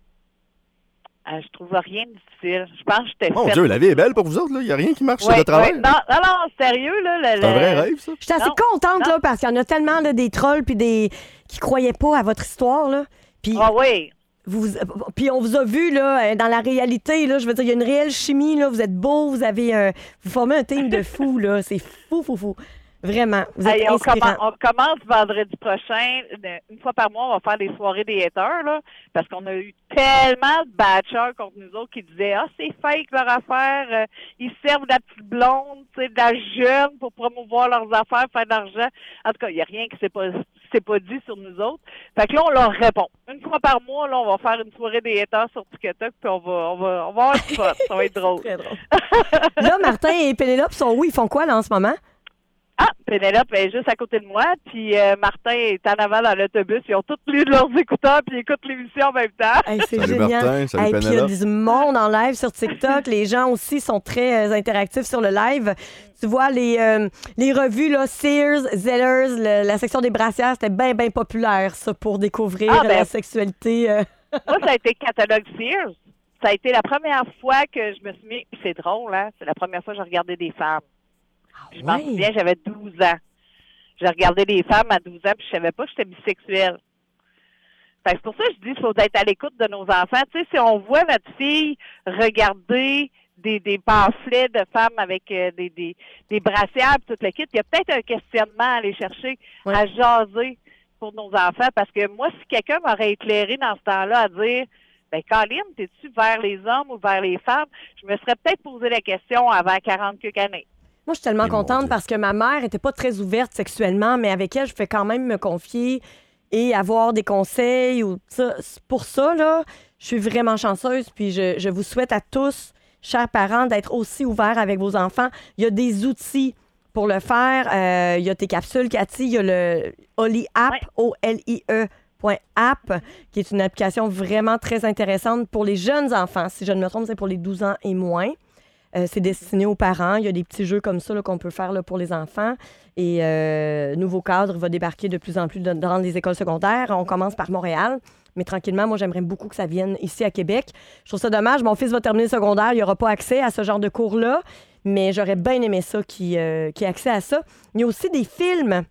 Euh, je trouve rien de difficile. Je pense que j'étais Mon faite Dieu, la pour vie est ça. belle pour vous autres, là. Il n'y a rien qui marche sur Ouais, le travail. ouais. Non, non, non, sérieux, là. Le, C'est un le- vrai rêve, ça. Je suis assez Non, contente, non. là, parce qu'il y en a tellement là, des trolls puis des qui croyaient pas à votre histoire, là. Puis, Ah oui. vous, puis on vous a vu, là, dans la réalité, là, je veux dire, il y a une réelle chimie, là. Vous êtes beau, vous avez un... Vous formez un team de fous, là. C'est fou, fou, fou. Vraiment, vous êtes Hey, on, inspirants. commence, on commence vendredi prochain. Une, une fois par mois, on va faire des soirées des haters, là, parce qu'on a eu tellement de bachelors contre nous autres qui disaient « Ah, c'est fake leur affaire. Euh, ils servent de la petite blonde, tu sais, de la jeune pour promouvoir leurs affaires, faire de l'argent. » En tout cas, il n'y a rien qui s'est pas, s'est pas dit sur nous autres. Fait que là, on leur répond. Une fois par mois, là, on va faire une soirée des haters sur TikTok, puis on va, on va, on va avoir du fun. Ça va être drôle. Très drôle. Là, Martin et Pénélope sont où? Ils font quoi, là, en ce moment? Ah, Pénélope est juste à côté de moi, puis euh, Martin est en avant dans l'autobus. Ils ont tous lu de leurs écouteurs, puis ils écoutent l'émission en même temps. Hey, c'est Salut génial. Martin, salut Hey, puis il y a Pénélope. du monde en live sur TikTok. Les gens aussi sont très euh, interactifs sur le live. Tu vois, les, euh, les revues, là, Sears, Zellers, le- la section des brassières, c'était bien, bien populaire, ça, pour découvrir Ah, ben. la sexualité. euh. Moi, ça a été catalogue Sears. Ça a été la première fois que je me suis mis... Puis c'est drôle, hein? C'est la première fois que j'ai regardé des femmes. Puis je m'en Ouais. souviens, j'avais douze ans. J'ai regardé des femmes à douze ans, puis je savais pas que j'étais bisexuelle. Fait que c'est pour ça que je dis qu'il faut être à l'écoute de nos enfants. Tu sais, si on voit notre fille regarder des, des pamphlets de femmes avec euh, des, des, des brassières et tout le kit, il y a peut-être un questionnement à aller chercher, Ouais. à jaser pour nos enfants. Parce que moi, si quelqu'un m'aurait éclairé dans ce temps-là à dire ben, Colin, t'es-tu vers les hommes ou vers les femmes? Je me serais peut-être posé la question avant quarante quelques années. Moi, je suis tellement Et mon contente Dieu. parce que ma mère était pas très ouverte sexuellement, mais avec elle, je fais quand même me confier et avoir des conseils. Ou ça. Pour ça, là, je suis vraiment chanceuse. Puis je, je vous souhaite à tous, chers parents, d'être aussi ouverts avec vos enfants. Il y a des outils pour le faire. Euh, il y a tes capsules, Cathy. Il y a le Oli App, Ouais. O L I E. App, qui est une application vraiment très intéressante pour les jeunes enfants. Si je ne me trompe, c'est pour les douze ans et moins. Euh, c'est destiné aux parents. Il y a des petits jeux comme ça là, qu'on peut faire là, pour les enfants. Et euh, Nouveau Cadre va débarquer de plus en plus dans, dans les écoles secondaires. On commence par Montréal. Mais tranquillement, moi, j'aimerais beaucoup que ça vienne ici à Québec. Je trouve ça dommage. Mon fils va terminer le secondaire. Il n'aura pas accès à ce genre de cours-là. Mais j'aurais bien aimé ça, qu'il euh, qu'il ait accès à ça. Il y a aussi des films.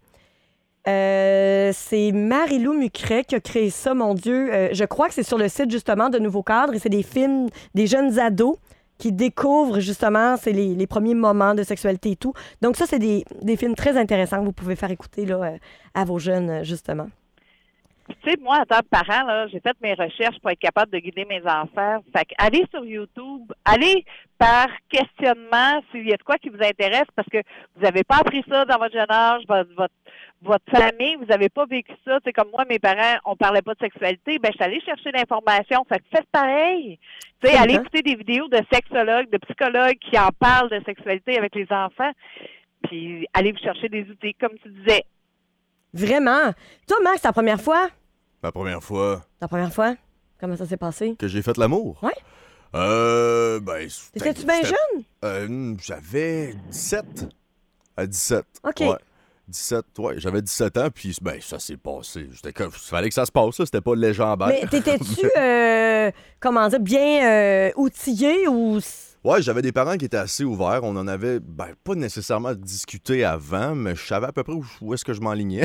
Euh, c'est Marie-Lou Mucret qui a créé ça, mon Dieu. Euh, je crois que c'est sur le site, justement, de Nouveau Cadre. Et c'est des films des jeunes ados qui découvrent, justement, c'est les, les premiers moments de sexualité et tout. Donc ça, c'est des, des films très intéressants que vous pouvez faire écouter là, euh, à vos jeunes, euh, justement. Tu sais, moi, en tant que parent, là, j'ai fait mes recherches pour être capable de guider mes enfants. Fait que allez sur YouTube, allez par questionnement s'il y a de quoi qui vous intéresse, parce que vous n'avez pas appris ça dans votre jeune âge, votre, votre, votre famille, vous n'avez pas vécu ça. C'est comme moi, mes parents, on parlait pas de sexualité. Ben, je suis allée chercher l'information. Fait que faites pareil. Tu sais, allez Mhm. écouter des vidéos de sexologues, de psychologues qui en parlent de sexualité avec les enfants. Puis allez vous chercher des outils, comme tu disais. Vraiment. Toi, Max, ta première fois? La première fois Ta première fois? Comment ça s'est passé? que j'ai fait l'amour. Ouais. Euh, ben... c'était- Étais-tu bien c'était- jeune? Euh, j'avais dix-sept. À dix-sept. OK. Ouais. dix-sept, ouais. J'avais dix-sept ans, puis ben, ça s'est passé. J'étais comme... Il fallait que ça se passe, là. C'était pas légendaire. Mais t'étais-tu, euh, comment dire, bien euh, outillé ou... Ouais, j'avais des parents qui étaient assez ouverts. On en avait, ben, pas nécessairement discuté avant, mais je savais à peu près où, où est-ce que je m'enlignais.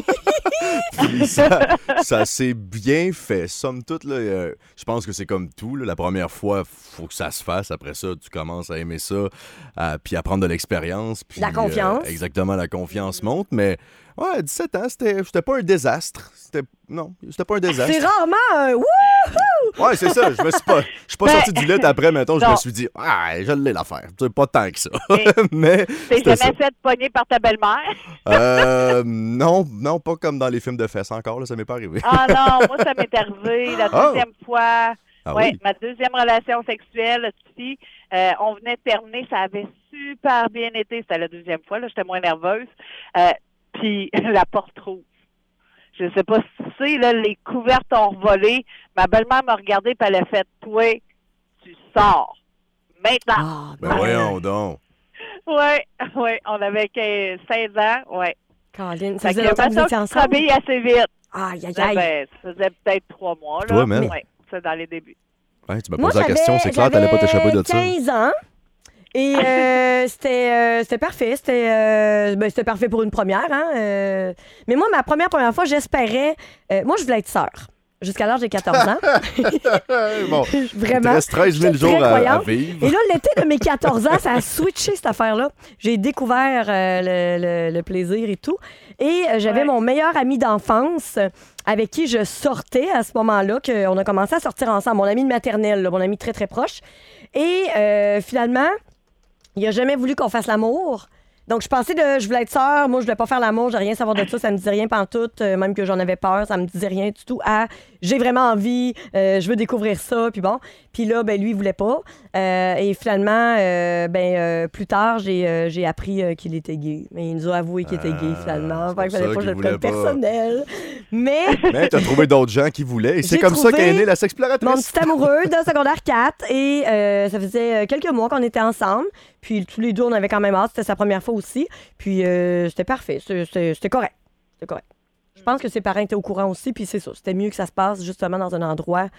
Puis ça, ça s'est bien fait. Somme toute, là, euh, je pense que c'est comme tout. Là, la première fois, faut que ça se fasse. Après ça, tu commences à aimer ça, à- puis à prendre de l'expérience. Puis, La confiance. euh, exactement, la confiance monte. Mais Ouais, dix-sept ans, c'était, c'était pas un désastre. C'était, non, c'était pas un désastre. C'est rarement un wouhou! Ouais, c'est ça. Je me suis pas, je suis pas Ben, sorti du lit après, mettons, je non. me suis dit, ah, je l'ai l'affaire. C'est pas tant que ça. Mais- Mais. T'es c'était jamais ça. fait pogner par ta belle-mère? Euh, non, non, pas comme dans les films de fesses encore, là, ça m'est pas arrivé. Ah non, moi, ça m'est arrivé la Ah. deuxième fois. Ah ouais, oui? ma deuxième relation sexuelle, aussi, euh, on venait de terminer, ça avait super bien été. C'était la deuxième fois, là, j'étais moins nerveuse. Euh, Puis la porte rouge. Je sais pas si tu sais, là, les couvertes ont revolé. Ma belle-mère m'a regardé puis elle a fait « Toi, tu sors. Maintenant. Ah, Ben voyons donc. Ouais, ouais, on avait quinze, seize ans, ouais. Colin, ça Fait faisait que longtemps que vous mettons étiez que je ensemble? travaillais assez vite. Aïe, aïe, Là, aïe. ben, ça faisait peut-être trois mois, là. Toi, Mel? Ouais, c'est dans les débuts. Ouais, tu m'as Moi, posé la question, j'avais- c'est clair, t'allais pas t'échapper de ça. j'avais quinze ans. Et euh, c'était, euh, c'était parfait. C'était, euh, ben, c'était parfait pour une première. Hein, euh. Mais moi, ma première première fois, j'espérais... euh, moi, je voulais être sœur. Jusqu'à l'âge de quatorze ans. Bon, il te Vraiment. reste treize mille J'étais jours très à, à croyante. vivre. Et là, l'été de mes quatorze ans, ça a switché cette affaire-là. J'ai découvert euh, le, le- le plaisir et tout. Et euh, j'avais Ouais. mon meilleur ami d'enfance euh, avec qui je sortais à ce moment-là, qu'on a commencé à sortir ensemble. Mon ami de maternelle, là, mon ami très, très proche. Et euh, finalement, il a jamais voulu qu'on fasse l'amour. Donc, je pensais de. Je voulais être sœur. Moi, je voulais pas faire l'amour. J'ai rien à savoir de ça. Ça me disait rien pantoute. Euh, même que j'en avais peur. Ça me disait rien du tout. Ah, j'ai vraiment envie. euh, je veux découvrir ça. Puis bon. Puis là, ben, lui, il voulait pas. Euh, et finalement, euh, ben, euh, plus tard, j'ai, euh, j'ai appris euh, qu'il était gay. Mais il nous a avoué qu'il était gay, Ah, finalement. c'est Fait que pour fallait ça pas que je qu'il le voulait prenne pas. personnel. Mais. Mais t'as trouvé d'autres gens qui voulaient. Et c'est J'ai comme ça trouvé qu'est née la Mon sexploratrice. petit amoureux de secondaire quatre et euh, ça faisait euh, quelques mois qu'on était ensemble. Puis tous les deux, on avait quand même hâte. C'était sa première fois aussi. Puis euh, c'était parfait. C'était, c'était- c'était correct. C'était correct. Je pense que ses parents étaient au courant aussi. Puis c'est ça. C'était mieux que ça se passe justement dans un endroit,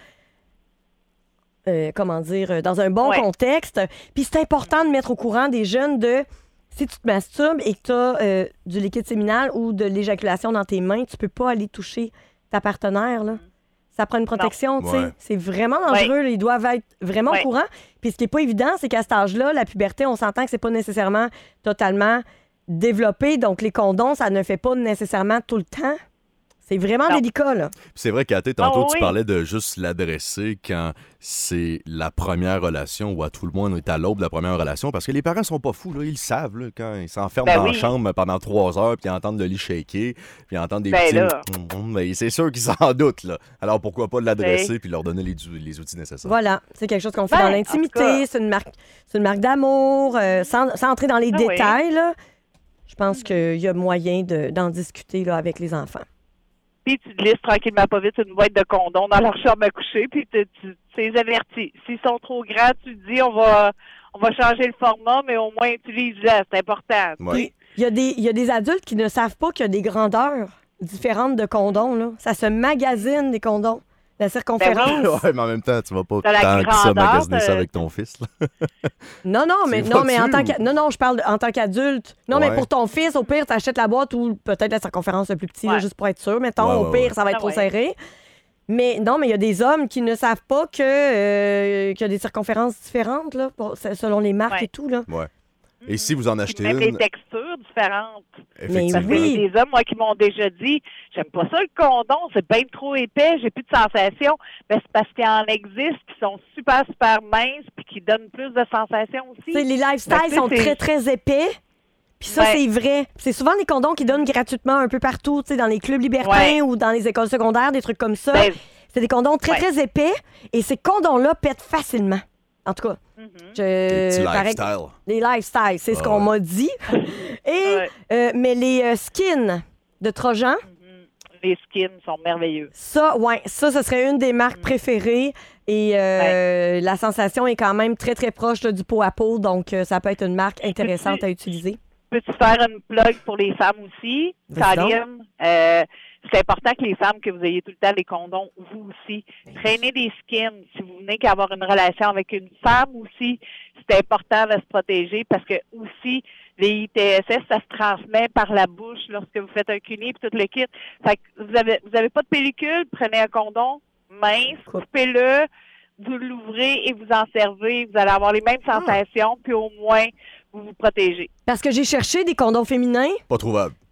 euh, comment dire, euh, dans un bon Ouais. contexte. Puis c'est important de mettre au courant des jeunes de... Si tu te masturbes et que tu as du liquide séminal ou de l'éjaculation dans tes mains, tu peux pas aller toucher ta partenaire, là. Ça prend une protection, tu sais. Ouais. C'est vraiment dangereux. Ils doivent être vraiment Ouais. au courant. Puis ce qui n'est pas évident, c'est qu'à cet âge-là, la puberté, on s'entend que c'est pas nécessairement totalement développé. Donc, les condoms, ça ne fait pas nécessairement tout le temps. C'est vraiment Non. délicat, là. Puis c'est vrai, Cathy, tantôt, Ah tu oui. parlais de juste l'adresser quand c'est la première relation ou à tout le moins on est à l'aube de la première relation parce que les parents sont pas fous, là. Ils le savent, là, quand ils s'enferment Ben dans la oui. chambre pendant trois heures puis ils entendent le lit shaker puis ils entendent des Ben petits... là. Hum, hum, ben, c'est sûr qu'ils s'en doutent, là. Alors pourquoi pas l'adresser puis leur donner les, du- les outils nécessaires. Voilà. C'est quelque chose qu'on fait Ben, dans en tout l'intimité. cas. C'est une marque, c'est une marque d'amour. euh, sans, sans entrer dans les Ah oui. détails, là, je pense qu'il y a moyen de- d'en discuter là, avec les enfants. Puis tu glisses tranquillement pas vite une boîte de condoms dans leur chambre à coucher, puis tu, tu, tu les avertis. S'ils sont trop grands, tu dis on va on va changer le format, mais au moins utilise-le, c'est important. Ouais. Puis, il y, a des- il y a des adultes qui ne savent pas qu'il y a des grandeurs différentes de condoms. Là. Ça se magasine, des condoms. La circonférence. ouais, mais en même temps, tu vas pas T'as la tant que ça grandeur, magasiner ça t'as- avec ton fils, là. Non, non, mais, C'est non, mais en vas-tu tant ou- que, non, non, je parle de- en tant qu'adulte. Non, mais Ouais. pour ton fils, au pire, tu achètes la boîte ou peut-être la circonférence le plus petit, là, Ouais. juste pour être sûr. Mettons, Ouais, au ouais, pire, ouais. ça va être Ah trop ouais. serré. Mais non, mais il y a des hommes qui ne savent pas que, euh, qu'il y a des circonférences différentes, là, pour- selon les marques Ouais. et tout. Là. Ouais. Et si vous en Puis achetez même les une, textures différentes. effectivement. Parce que Oui. il y a des hommes, moi, qui m'ont déjà dit j'aime pas ça le condom, c'est bien trop épais, j'ai plus de sensations. Ben, c'est parce qu'il en existe qui sont super, super minces puis qui donnent plus de sensations aussi. Tu sais, les lifestyles Fait que, sont c'est- très, très épais. Puis ça, Ouais. c'est vrai. C'est souvent des condoms qui donnent gratuitement un peu partout, tu sais, dans les clubs libertins Ouais. ou dans les écoles secondaires, des trucs comme ça. Ben, C'est des condoms très, Ouais. très épais et ces condoms-là pètent facilement. En tout cas, mhm. je, Des petits pareil- lifestyle. les lifestyles, c'est ce Ah qu'on ouais. m'a dit. Et, Ouais. euh, mais les euh, skins de Trojan, Les skins sont merveilleux. ça, ouais, ça, ce serait une des marques préférées. Et euh, la sensation est quand même très, très proche là, du pot à peau. Donc, euh, ça peut être une marque intéressante à utiliser. Peux-tu faire une plug pour les femmes aussi? Vas-y donc. Caroline, euh, c'est important que les femmes, que vous ayez tout le temps les condoms, vous aussi. Traînez des skins. Si vous venez qu'avoir une relation avec une femme aussi, c'est important de se protéger parce que aussi, les I T S S, ça se transmet par la bouche lorsque vous faites un cuni et tout le kit. Fait que vous avez, vous avez pas de pellicule, prenez un condom mince, coupez-le, vous l'ouvrez et vous en servez. Vous allez avoir les mêmes sensations, puis au moins, vous vous protégez. Parce que j'ai cherché des condoms féminins. Pas trouvable.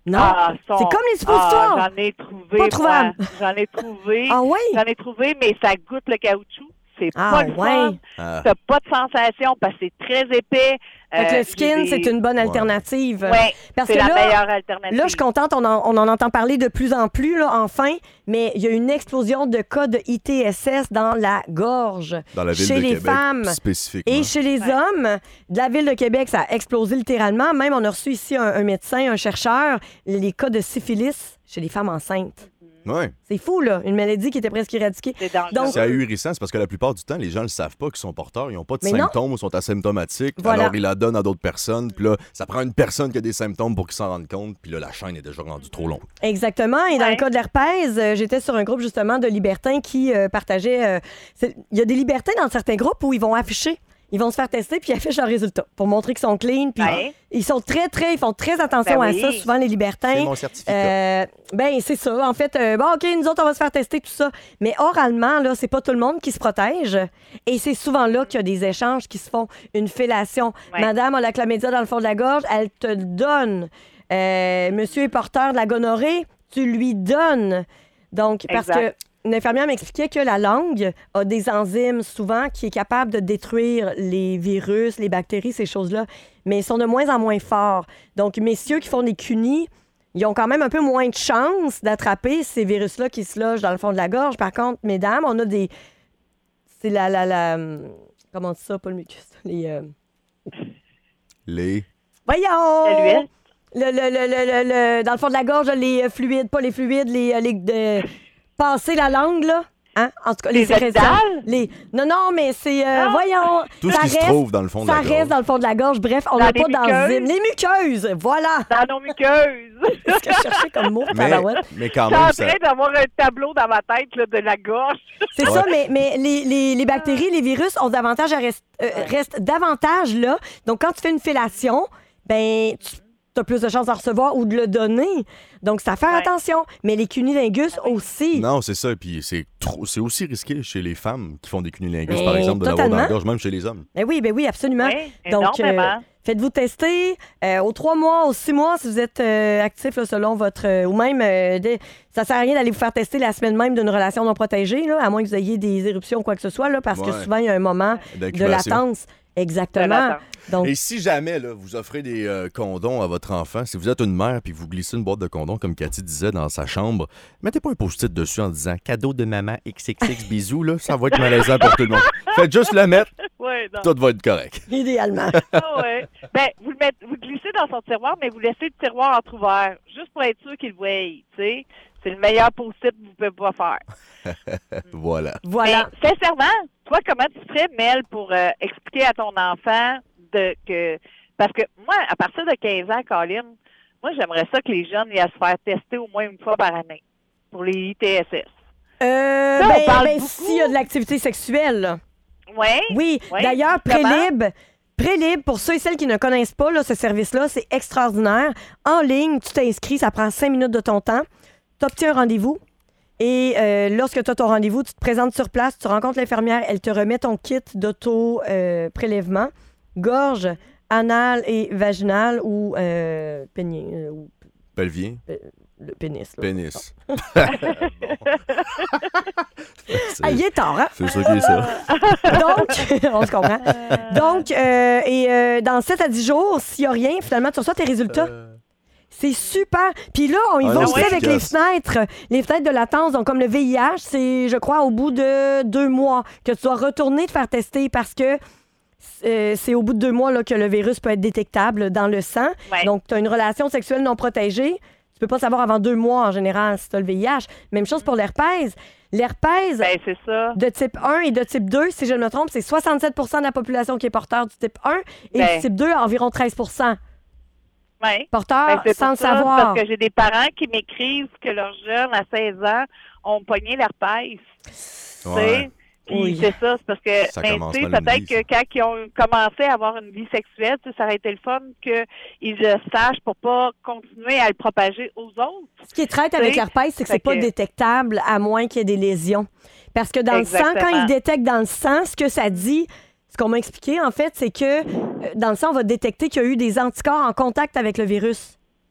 Non, Ah, sont- c'est comme les suppositoires. Ah, j'en ai trouvé. Pas trouvable. moi. J'en ai trouvé. Ah oui? J'en ai trouvé, mais ça goûte le caoutchouc. C'est Ah pas le ouais. fun. Ah. T'as pas de sensation parce que c'est très épais. Fait que Euh, le skin, j'ai- c'est une bonne alternative. Ouais, Parce c'est que la là, meilleure alternative. Là, je suis contente, on en, on en entend parler de plus en plus, là, enfin, mais il y a une explosion de cas de I T S S dans la gorge. Dans la ville chez de les Québec, femmes spécifiquement. et chez les Ouais. hommes. De la ville de Québec, ça a explosé littéralement. Même, on a reçu ici un, un médecin, un chercheur, les cas de syphilis chez les femmes enceintes. Ouais. C'est fou, là, une maladie qui était presque éradiquée. C'est dangereux. Donc, C'est ahurissant, c'est parce que la plupart du temps, les gens ne le savent pas qu'ils sont porteurs. Ils n'ont pas de Mais non. symptômes ou sont asymptomatiques. Voilà. Alors, ils la donnent à d'autres personnes. Puis là, ça prend une personne qui a des symptômes pour qu'ils s'en rendent compte. Puis là, la chaîne est déjà rendue trop longue. Exactement. Et dans Ouais. le cas de l'herpès, euh, j'étais sur un groupe justement de libertins qui euh, partageaient. euh, c'est- Il y a des libertins dans certains groupes où ils vont afficher. Ils vont se faire tester puis ils affichent leurs résultats pour montrer qu'ils sont clean. Puis Ouais. ils sont très, très, ils font très attention Ben à oui. ça, souvent les libertins. C'est mon certificat. Euh, ben, c'est ça. En fait, euh, bon, OK, nous autres, on va se faire tester tout ça. Mais oralement, là, c'est pas tout le monde qui se protège. Et c'est souvent là qu'il y a des échanges qui se font. Une fellation. Ouais. Madame a la chlamydia dans le fond de la gorge, elle te le donne. Euh, monsieur est porteur de la gonorrhée, tu lui donnes. Donc, parce Exact. que une infirmière m'expliquait que la langue a des enzymes souvent qui est capable de détruire les virus, les bactéries, ces choses-là, mais ils sont de moins en moins forts. Donc, messieurs qui font des cunis, ils ont quand même un peu moins de chances d'attraper ces virus-là qui se logent dans le fond de la gorge. Par contre, mesdames, on a des... C'est la... la, la comment on dit ça? Pas le mucus. Les... euh, Les. Voyons! L'huile. Le, le, le, le, le- le- dans le fond de la gorge, les euh, fluides, pas les fluides, les... euh, les de- passer la langue, là. Hein? En tout cas, les, Les sécrétions. amygdales? Les... Non, non, mais c'est... euh, Ah! voyons! Tout ce ça qui se reste- trouve dans le fond de Ça la gorge. reste dans le fond de la gorge. Bref, on Dans n'a les pas d'enzymes. muqueuses? Les muqueuses! Voilà! Dans nos muqueuses. C'est ce que je cherchais comme mot, Mais, tabarouette. mais quand Je suis même, en ça... train d'avoir un tableau dans ma tête là, de la gorge. C'est Ouais. ça, mais, mais les, les, les bactéries, les virus ont davantage à rest- euh, restent davantage là. Donc, quand tu fais une fellation, ben, tu as plus de chances d'en recevoir ou de le donner. Donc, c'est à faire Ouais. attention. Mais les cunilingus aussi. Non, c'est ça. Puis c'est trop... c'est aussi risqué chez les femmes qui font des cunilingus, Mais par exemple, de l'avoir dans la totalement. gorge, même chez les hommes. Ben oui, ben oui, absolument. Oui, Donc, énormément. faites-vous tester euh, aux trois mois, aux six mois, si vous êtes euh, actif là, selon votre... euh, ou même, euh, des- ça sert à rien d'aller vous faire tester la semaine même d'une relation non protégée, là, à moins que vous ayez des éruptions ou quoi que ce soit, là, parce que Ouais. souvent, il y a un moment de D'incubation. latence. Exactement. latence. Donc, Et si jamais là, vous offrez des euh, condoms à votre enfant, si vous êtes une mère puis que vous glissez une boîte de condoms, comme Cathy disait dans sa chambre, mettez pas un post-it dessus en disant cadeau de maman X X X bisous, là, ça va être malaisant pour tout le monde. Faites juste le mettre, Ouais, non. tout va être correct. idéalement. Ah ouais. Ben, vous le mettez, vous glissez dans son tiroir, mais vous laissez le tiroir entrouvert, juste pour être sûr qu'il le voie, tu sais. C'est le meilleur post-it que vous pouvez pas faire. Voilà. Voilà. Mais, sincèrement, toi, comment tu ferais, Mel, pour euh, expliquer à ton enfant de que... Parce que moi, à partir de quinze ans, Colin, moi, j'aimerais ça que les jeunes aient à se faire tester au moins une fois par année pour les I T S S. Euh, Ça, on ben, parle ben, beaucoup. s'il y a de l'activité sexuelle, là. Ouais. Oui, Oui, d'ailleurs, justement. Prélib, Prélib, pour ceux et celles qui ne connaissent pas là, ce service-là, c'est extraordinaire. En ligne, tu t'inscris, ça prend cinq minutes de ton temps. Tu obtiens un rendez-vous. Et euh, lorsque tu as ton rendez-vous, tu te présentes sur place, tu rencontres l'infirmière, elle te remet ton kit d'auto-prélèvement, gorge, anal et vaginal ou euh, pénis, euh, ou Pelvien, le pénis. là. pénis. Bon. Ah, il c'est est tard, hein? c'est ça qui est ça. Donc, on se comprend. Donc, euh, et euh, dans sept à dix jours, s'il n'y a rien, finalement, tu reçois tes résultats. Euh, C'est super. Puis là, on y Ah va non, aussi c'est avec les efficace. fenêtres. Les fenêtres de latence, donc comme le V I H, c'est, je crois, au bout de deux mois que tu dois retourner te faire tester parce que euh, c'est au bout de deux mois là, que le virus peut être détectable dans le sang. Ouais. Donc, tu as une relation sexuelle non protégée. Tu peux pas savoir avant deux mois, en général, si tu as le V I H. Même chose pour l'herpès. L'herpès Ben, c'est ça. de type un et de type deux, si je ne me trompe, c'est soixante-sept pour cent de la population qui est porteur du type un et Ben. du type deux, environ treize pour cent. Ouais. Porteur Ben, c'est sans pour le ça, savoir. Parce que j'ai des parents qui m'écrivent que leurs jeunes à seize ans ont pogné l'herpès. Tu sais? Ouais. Puis Oui. c'est ça, c'est parce que Ça ben, commence tu sais, mal une peut-être vie, que ça. quand ils ont commencé à avoir une vie sexuelle, tu sais, ça aurait été le fun qu'ils le sachent pour pas continuer à le propager aux autres. Ce qui est traite avec Tu sais, l'herpès, c'est que fait c'est pas que- détectable à moins qu'il y ait des lésions. Parce que dans le sang, quand Exactement. ils détectent dans le sang, ce que ça dit, ce qu'on m'a expliqué, en fait, c'est que euh, dans le sang, on va détecter qu'il y a eu des anticorps en contact avec le virus.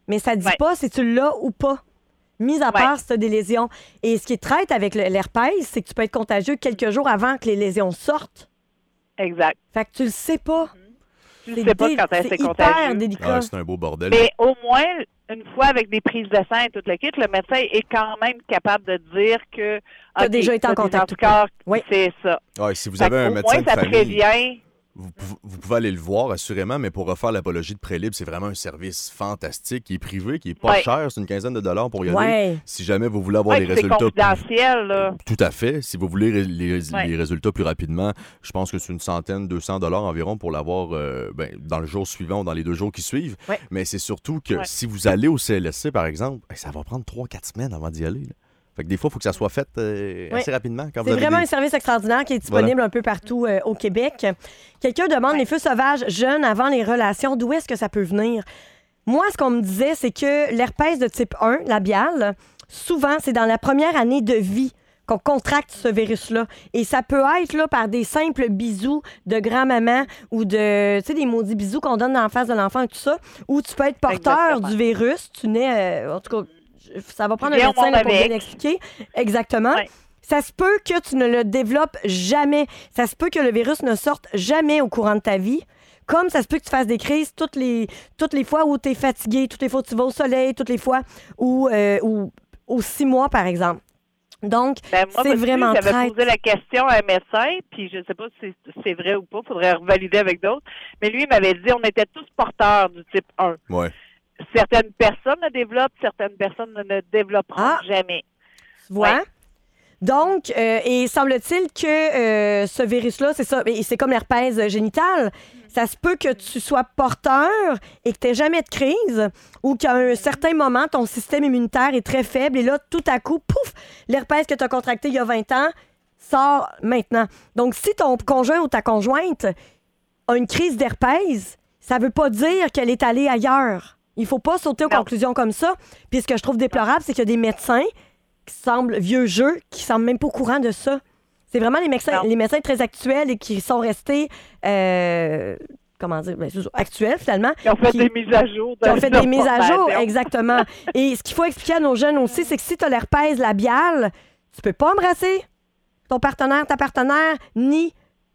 mais ça dit Ouais. pas si tu l'as ou pas. Mis à Ouais. part si tu as des lésions. Et ce qui est traite avec le- l'herpès, c'est que tu peux être contagieux quelques jours avant que les lésions sortent. Exact. Fait que tu le sais pas. Tu ne sais pas dé- quand est-ce c'est que c'est hyper contagieux. délicat. Ah, c'est un beau bordel. Mais au moins, une fois avec des prises de sang et tout le kit, le médecin est quand même capable de dire que T'as OK, déjà été en t'as des contact ou anticorps, Oui. c'est ça. Ouais, si vous Fait avez un qu'au médecin moins, de ça famille, prévient. vous, pou- vous pouvez aller le voir, assurément, mais pour refaire la pathologie de Prélibre, c'est vraiment un service fantastique qui est privé, qui est pas Ouais. cher. C'est une quinzaine de dollars pour y aller. Ouais. Si jamais vous voulez avoir Ouais, les puis c'est résultats... plus- confidentiel, là. Tout à fait. Si vous voulez ré- les, Ouais. les résultats plus rapidement, je pense que c'est une centaine, deux cents dollars environ pour l'avoir euh, ben, dans le jour suivant ou dans les deux jours qui suivent. Ouais. Mais c'est surtout que Ouais. si vous allez au C L S C, par exemple, ben, ça va prendre trois quatre semaines avant d'y aller. là. Fait que des fois, il faut que ça soit fait euh, Ouais. assez rapidement. Quand vous C'est avez vraiment des- un service extraordinaire qui est disponible un peu partout euh, au Québec. Quelqu'un demande les feux sauvages jeunes avant les relations, d'où est-ce que ça peut venir? Moi, ce qu'on me disait, c'est que l'herpès de type un, labial, souvent, c'est dans la première année de vie qu'on contracte ce virus-là. Et ça peut être là, par des simples bisous de grand-maman ou de, tu sais, des maudits bisous qu'on donne dans la face de l'enfant et tout ça, ou tu peux être porteur Exactement. du virus. Tu nais, euh, en tout cas, je- ça va prendre Tu un viens au médecin monde là, pour bien avec. l'expliquer. Exactement. Ouais. Ça se peut que tu ne le développes jamais. Ça se peut que le virus ne sorte jamais au courant de ta vie. Comme ça se peut que tu fasses des crises toutes les, toutes les fois où tu es fatigué, toutes les fois où tu vas au soleil, toutes les fois où, euh, où aux six mois, par exemple. Donc, Ben, moi, c'est parce que vraiment j'avais traite. posé la question à un médecin, puis je ne sais pas si c'est- c'est vrai ou pas, il faudrait revalider avec d'autres, mais lui, il m'avait dit on était tous porteurs du type un. Ouais. Certaines personnes le développent, certaines personnes ne le développeront Ah. jamais. Tu vois? Ouais. Donc, euh, et semble-t-il que euh, ce virus-là, c'est ça, et c'est comme l'herpès génital. Ça se peut que tu sois porteur et que tu n'aies jamais de crise ou qu'à un certain moment, ton système immunitaire est très faible et là, tout à coup, pouf, l'herpès que tu as contracté il y a vingt ans sort maintenant. Donc, si ton conjoint ou ta conjointe a une crise d'herpès, ça veut pas dire qu'elle est allée ailleurs. Il faut pas sauter aux Non. conclusions comme ça. Puis ce que je trouve déplorable, c'est qu'il y a des médecins qui semblent vieux jeux, qui semblent même pas au courant de ça. C'est vraiment les médecins, Non. les médecins très actuels et qui sont restés, euh, comment dire, ben, c'est ça, actuels finalement. Ils ont fait Qui- des mises à jour. de Qui ont fait des mises à jour, l'information. exactement. Et ce qu'il faut expliquer à nos jeunes aussi, c'est que si tu as l'herpès labial, tu peux pas embrasser ton partenaire, ta partenaire, ni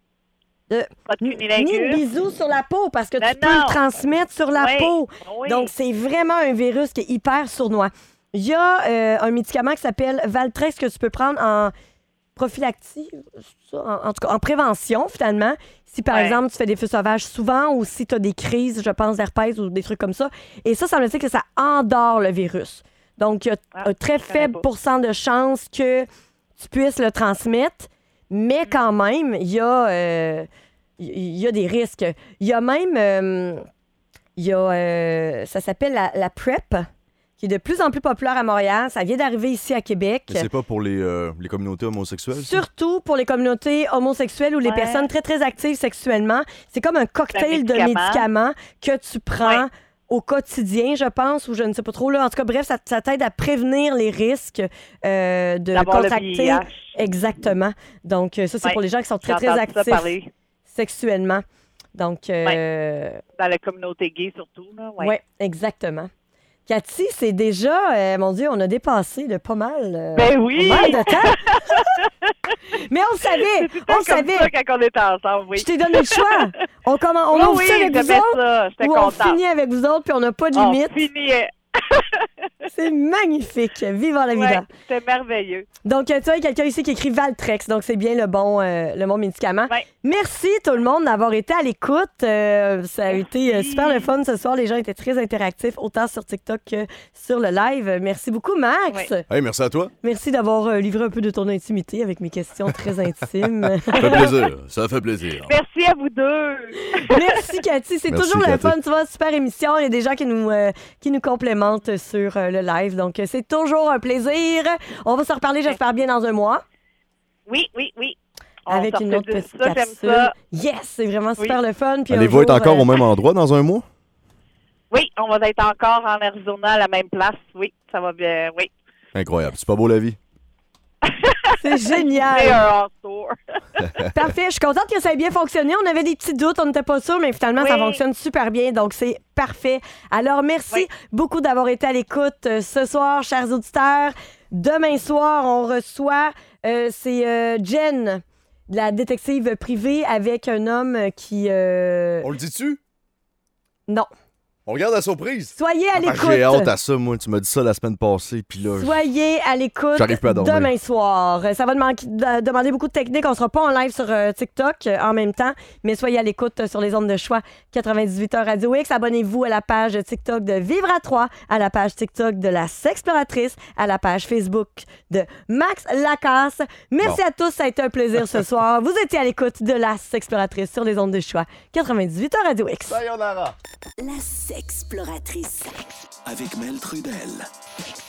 de, Pas de ni, ni cunilingus. bisous sur la peau, parce que Non, tu peux non. le transmettre sur la Oui, peau. oui. Donc, c'est vraiment un virus qui est hyper sournois. Il y a euh, un médicament qui s'appelle Valtrex que tu peux prendre en prophylactie, c'est ça? en, en tout cas en prévention, finalement. Si, par Ouais. exemple, tu fais des feux sauvages souvent ou si tu as des crises, je pense, d'herpès ou des trucs comme ça. Et ça, ça veut dire que ça endort le virus. Donc, il y a Ah, un très je connais faible pas. pourcent de chances que tu puisses le transmettre, mais quand même, il y a... euh, il y a des risques. Il y a même, euh, il y a, euh, ça s'appelle la, la PrEP, qui est de plus en plus populaire à Montréal. Ça vient d'arriver ici à Québec. Mais c'est pas pour les, euh, les communautés homosexuelles? ça? Surtout pour les communautés homosexuelles ou les Ouais. personnes très, très actives sexuellement. C'est comme un cocktail de médicament. médicaments que tu prends Ouais. au quotidien, je pense, ou je ne sais pas trop. Là. En tout cas, bref, ça, ça t'aide à prévenir les risques euh, de D'avoir le V I contracter. H. Exactement. Donc, euh, ça, c'est Ouais. pour les gens qui sont très, J'ai très entendu ça actifs parler sexuellement. Donc, euh, dans la communauté gay surtout. Là. oui, Ouais. exactement. Cathy, c'est déjà, euh, mon Dieu, on a dépassé de pas mal, euh, Ben oui! pas mal de temps. Mais on le savait, C'était on comme le savait. ça quand on était ensemble, oui. Je t'ai donné le choix. On, commence, on oui, ouvre oui, ça avec vous j'aimais autres ça. J'étais ou on contente. finit avec vous autres puis on n'a pas de On limite. finit. C'est magnifique. Vivant la vida. Ouais, c'était merveilleux. Donc, euh, tu vois, quelqu'un ici qui écrit Valtrex, donc c'est bien le bon, euh, le bon médicament. Ouais. Merci tout le monde d'avoir été à l'écoute. Euh, ça a Merci. été euh, super le fun ce soir. Les gens étaient très interactifs, autant sur TikTok que sur le live. Merci beaucoup, Max. Ouais. Hey, merci à toi. Merci d'avoir euh, livré un peu de ton intimité avec mes questions très intimes. Ça fait plaisir. Ça fait plaisir. Merci à vous deux. Merci, Cathy. C'est Merci, toujours le Cathy. fun. Tu vois, super émission. Il y a des gens qui nous, euh, qui nous complémentent sur euh, le live. Donc, euh, c'est toujours un plaisir. On va se reparler, j'espère bien, dans un mois. Oui, oui, oui. On Avec sort une de autre petite ça, j'aime capsule. ça. Yes, c'est vraiment Oui. super le fun. Puis un Allez-vous être jour, encore euh, au même endroit dans un mois? Oui, on va être encore en Arizona à la même place. Oui, ça va bien. Oui. Incroyable. C'est pas beau la vie? C'est C'est génial. un hors-tour. Parfait. Je suis contente que ça ait bien fonctionné. On avait des petits doutes, on n'était pas sûrs, mais finalement, ça Oui. fonctionne super bien. Donc, c'est parfait. Alors, merci Oui. beaucoup d'avoir été à l'écoute euh, ce soir, chers auditeurs. Demain soir, on reçoit, euh, c'est euh, Jen, la détective privée, avec un homme qui... euh, On le dit-tu? Non. On regarde la surprise. Soyez à Ah, l'écoute. j'ai hâte à ça, moi. Tu m'as dit ça la semaine passée, puis là... je- Soyez à l'écoute J'arrive plus à dormir. demain soir. Ça va demander, de- demander beaucoup de technique. On sera pas en live sur euh, TikTok euh, en même temps, mais soyez à l'écoute euh, sur les ondes de choix quatre-vingt-dix-huit heures Radio X. Abonnez-vous à la page TikTok de Vivre à trois, à la page TikTok de la Sexploratrice, à la page Facebook de Max Lacasse. Merci Bon. à tous, ça a été un plaisir ce soir. Vous étiez à l'écoute de la Sexploratrice sur les ondes de choix quatre-vingt-dix-huit heures Radio X. Sayonara. La Sexploratrice. Avec Mel Trudel.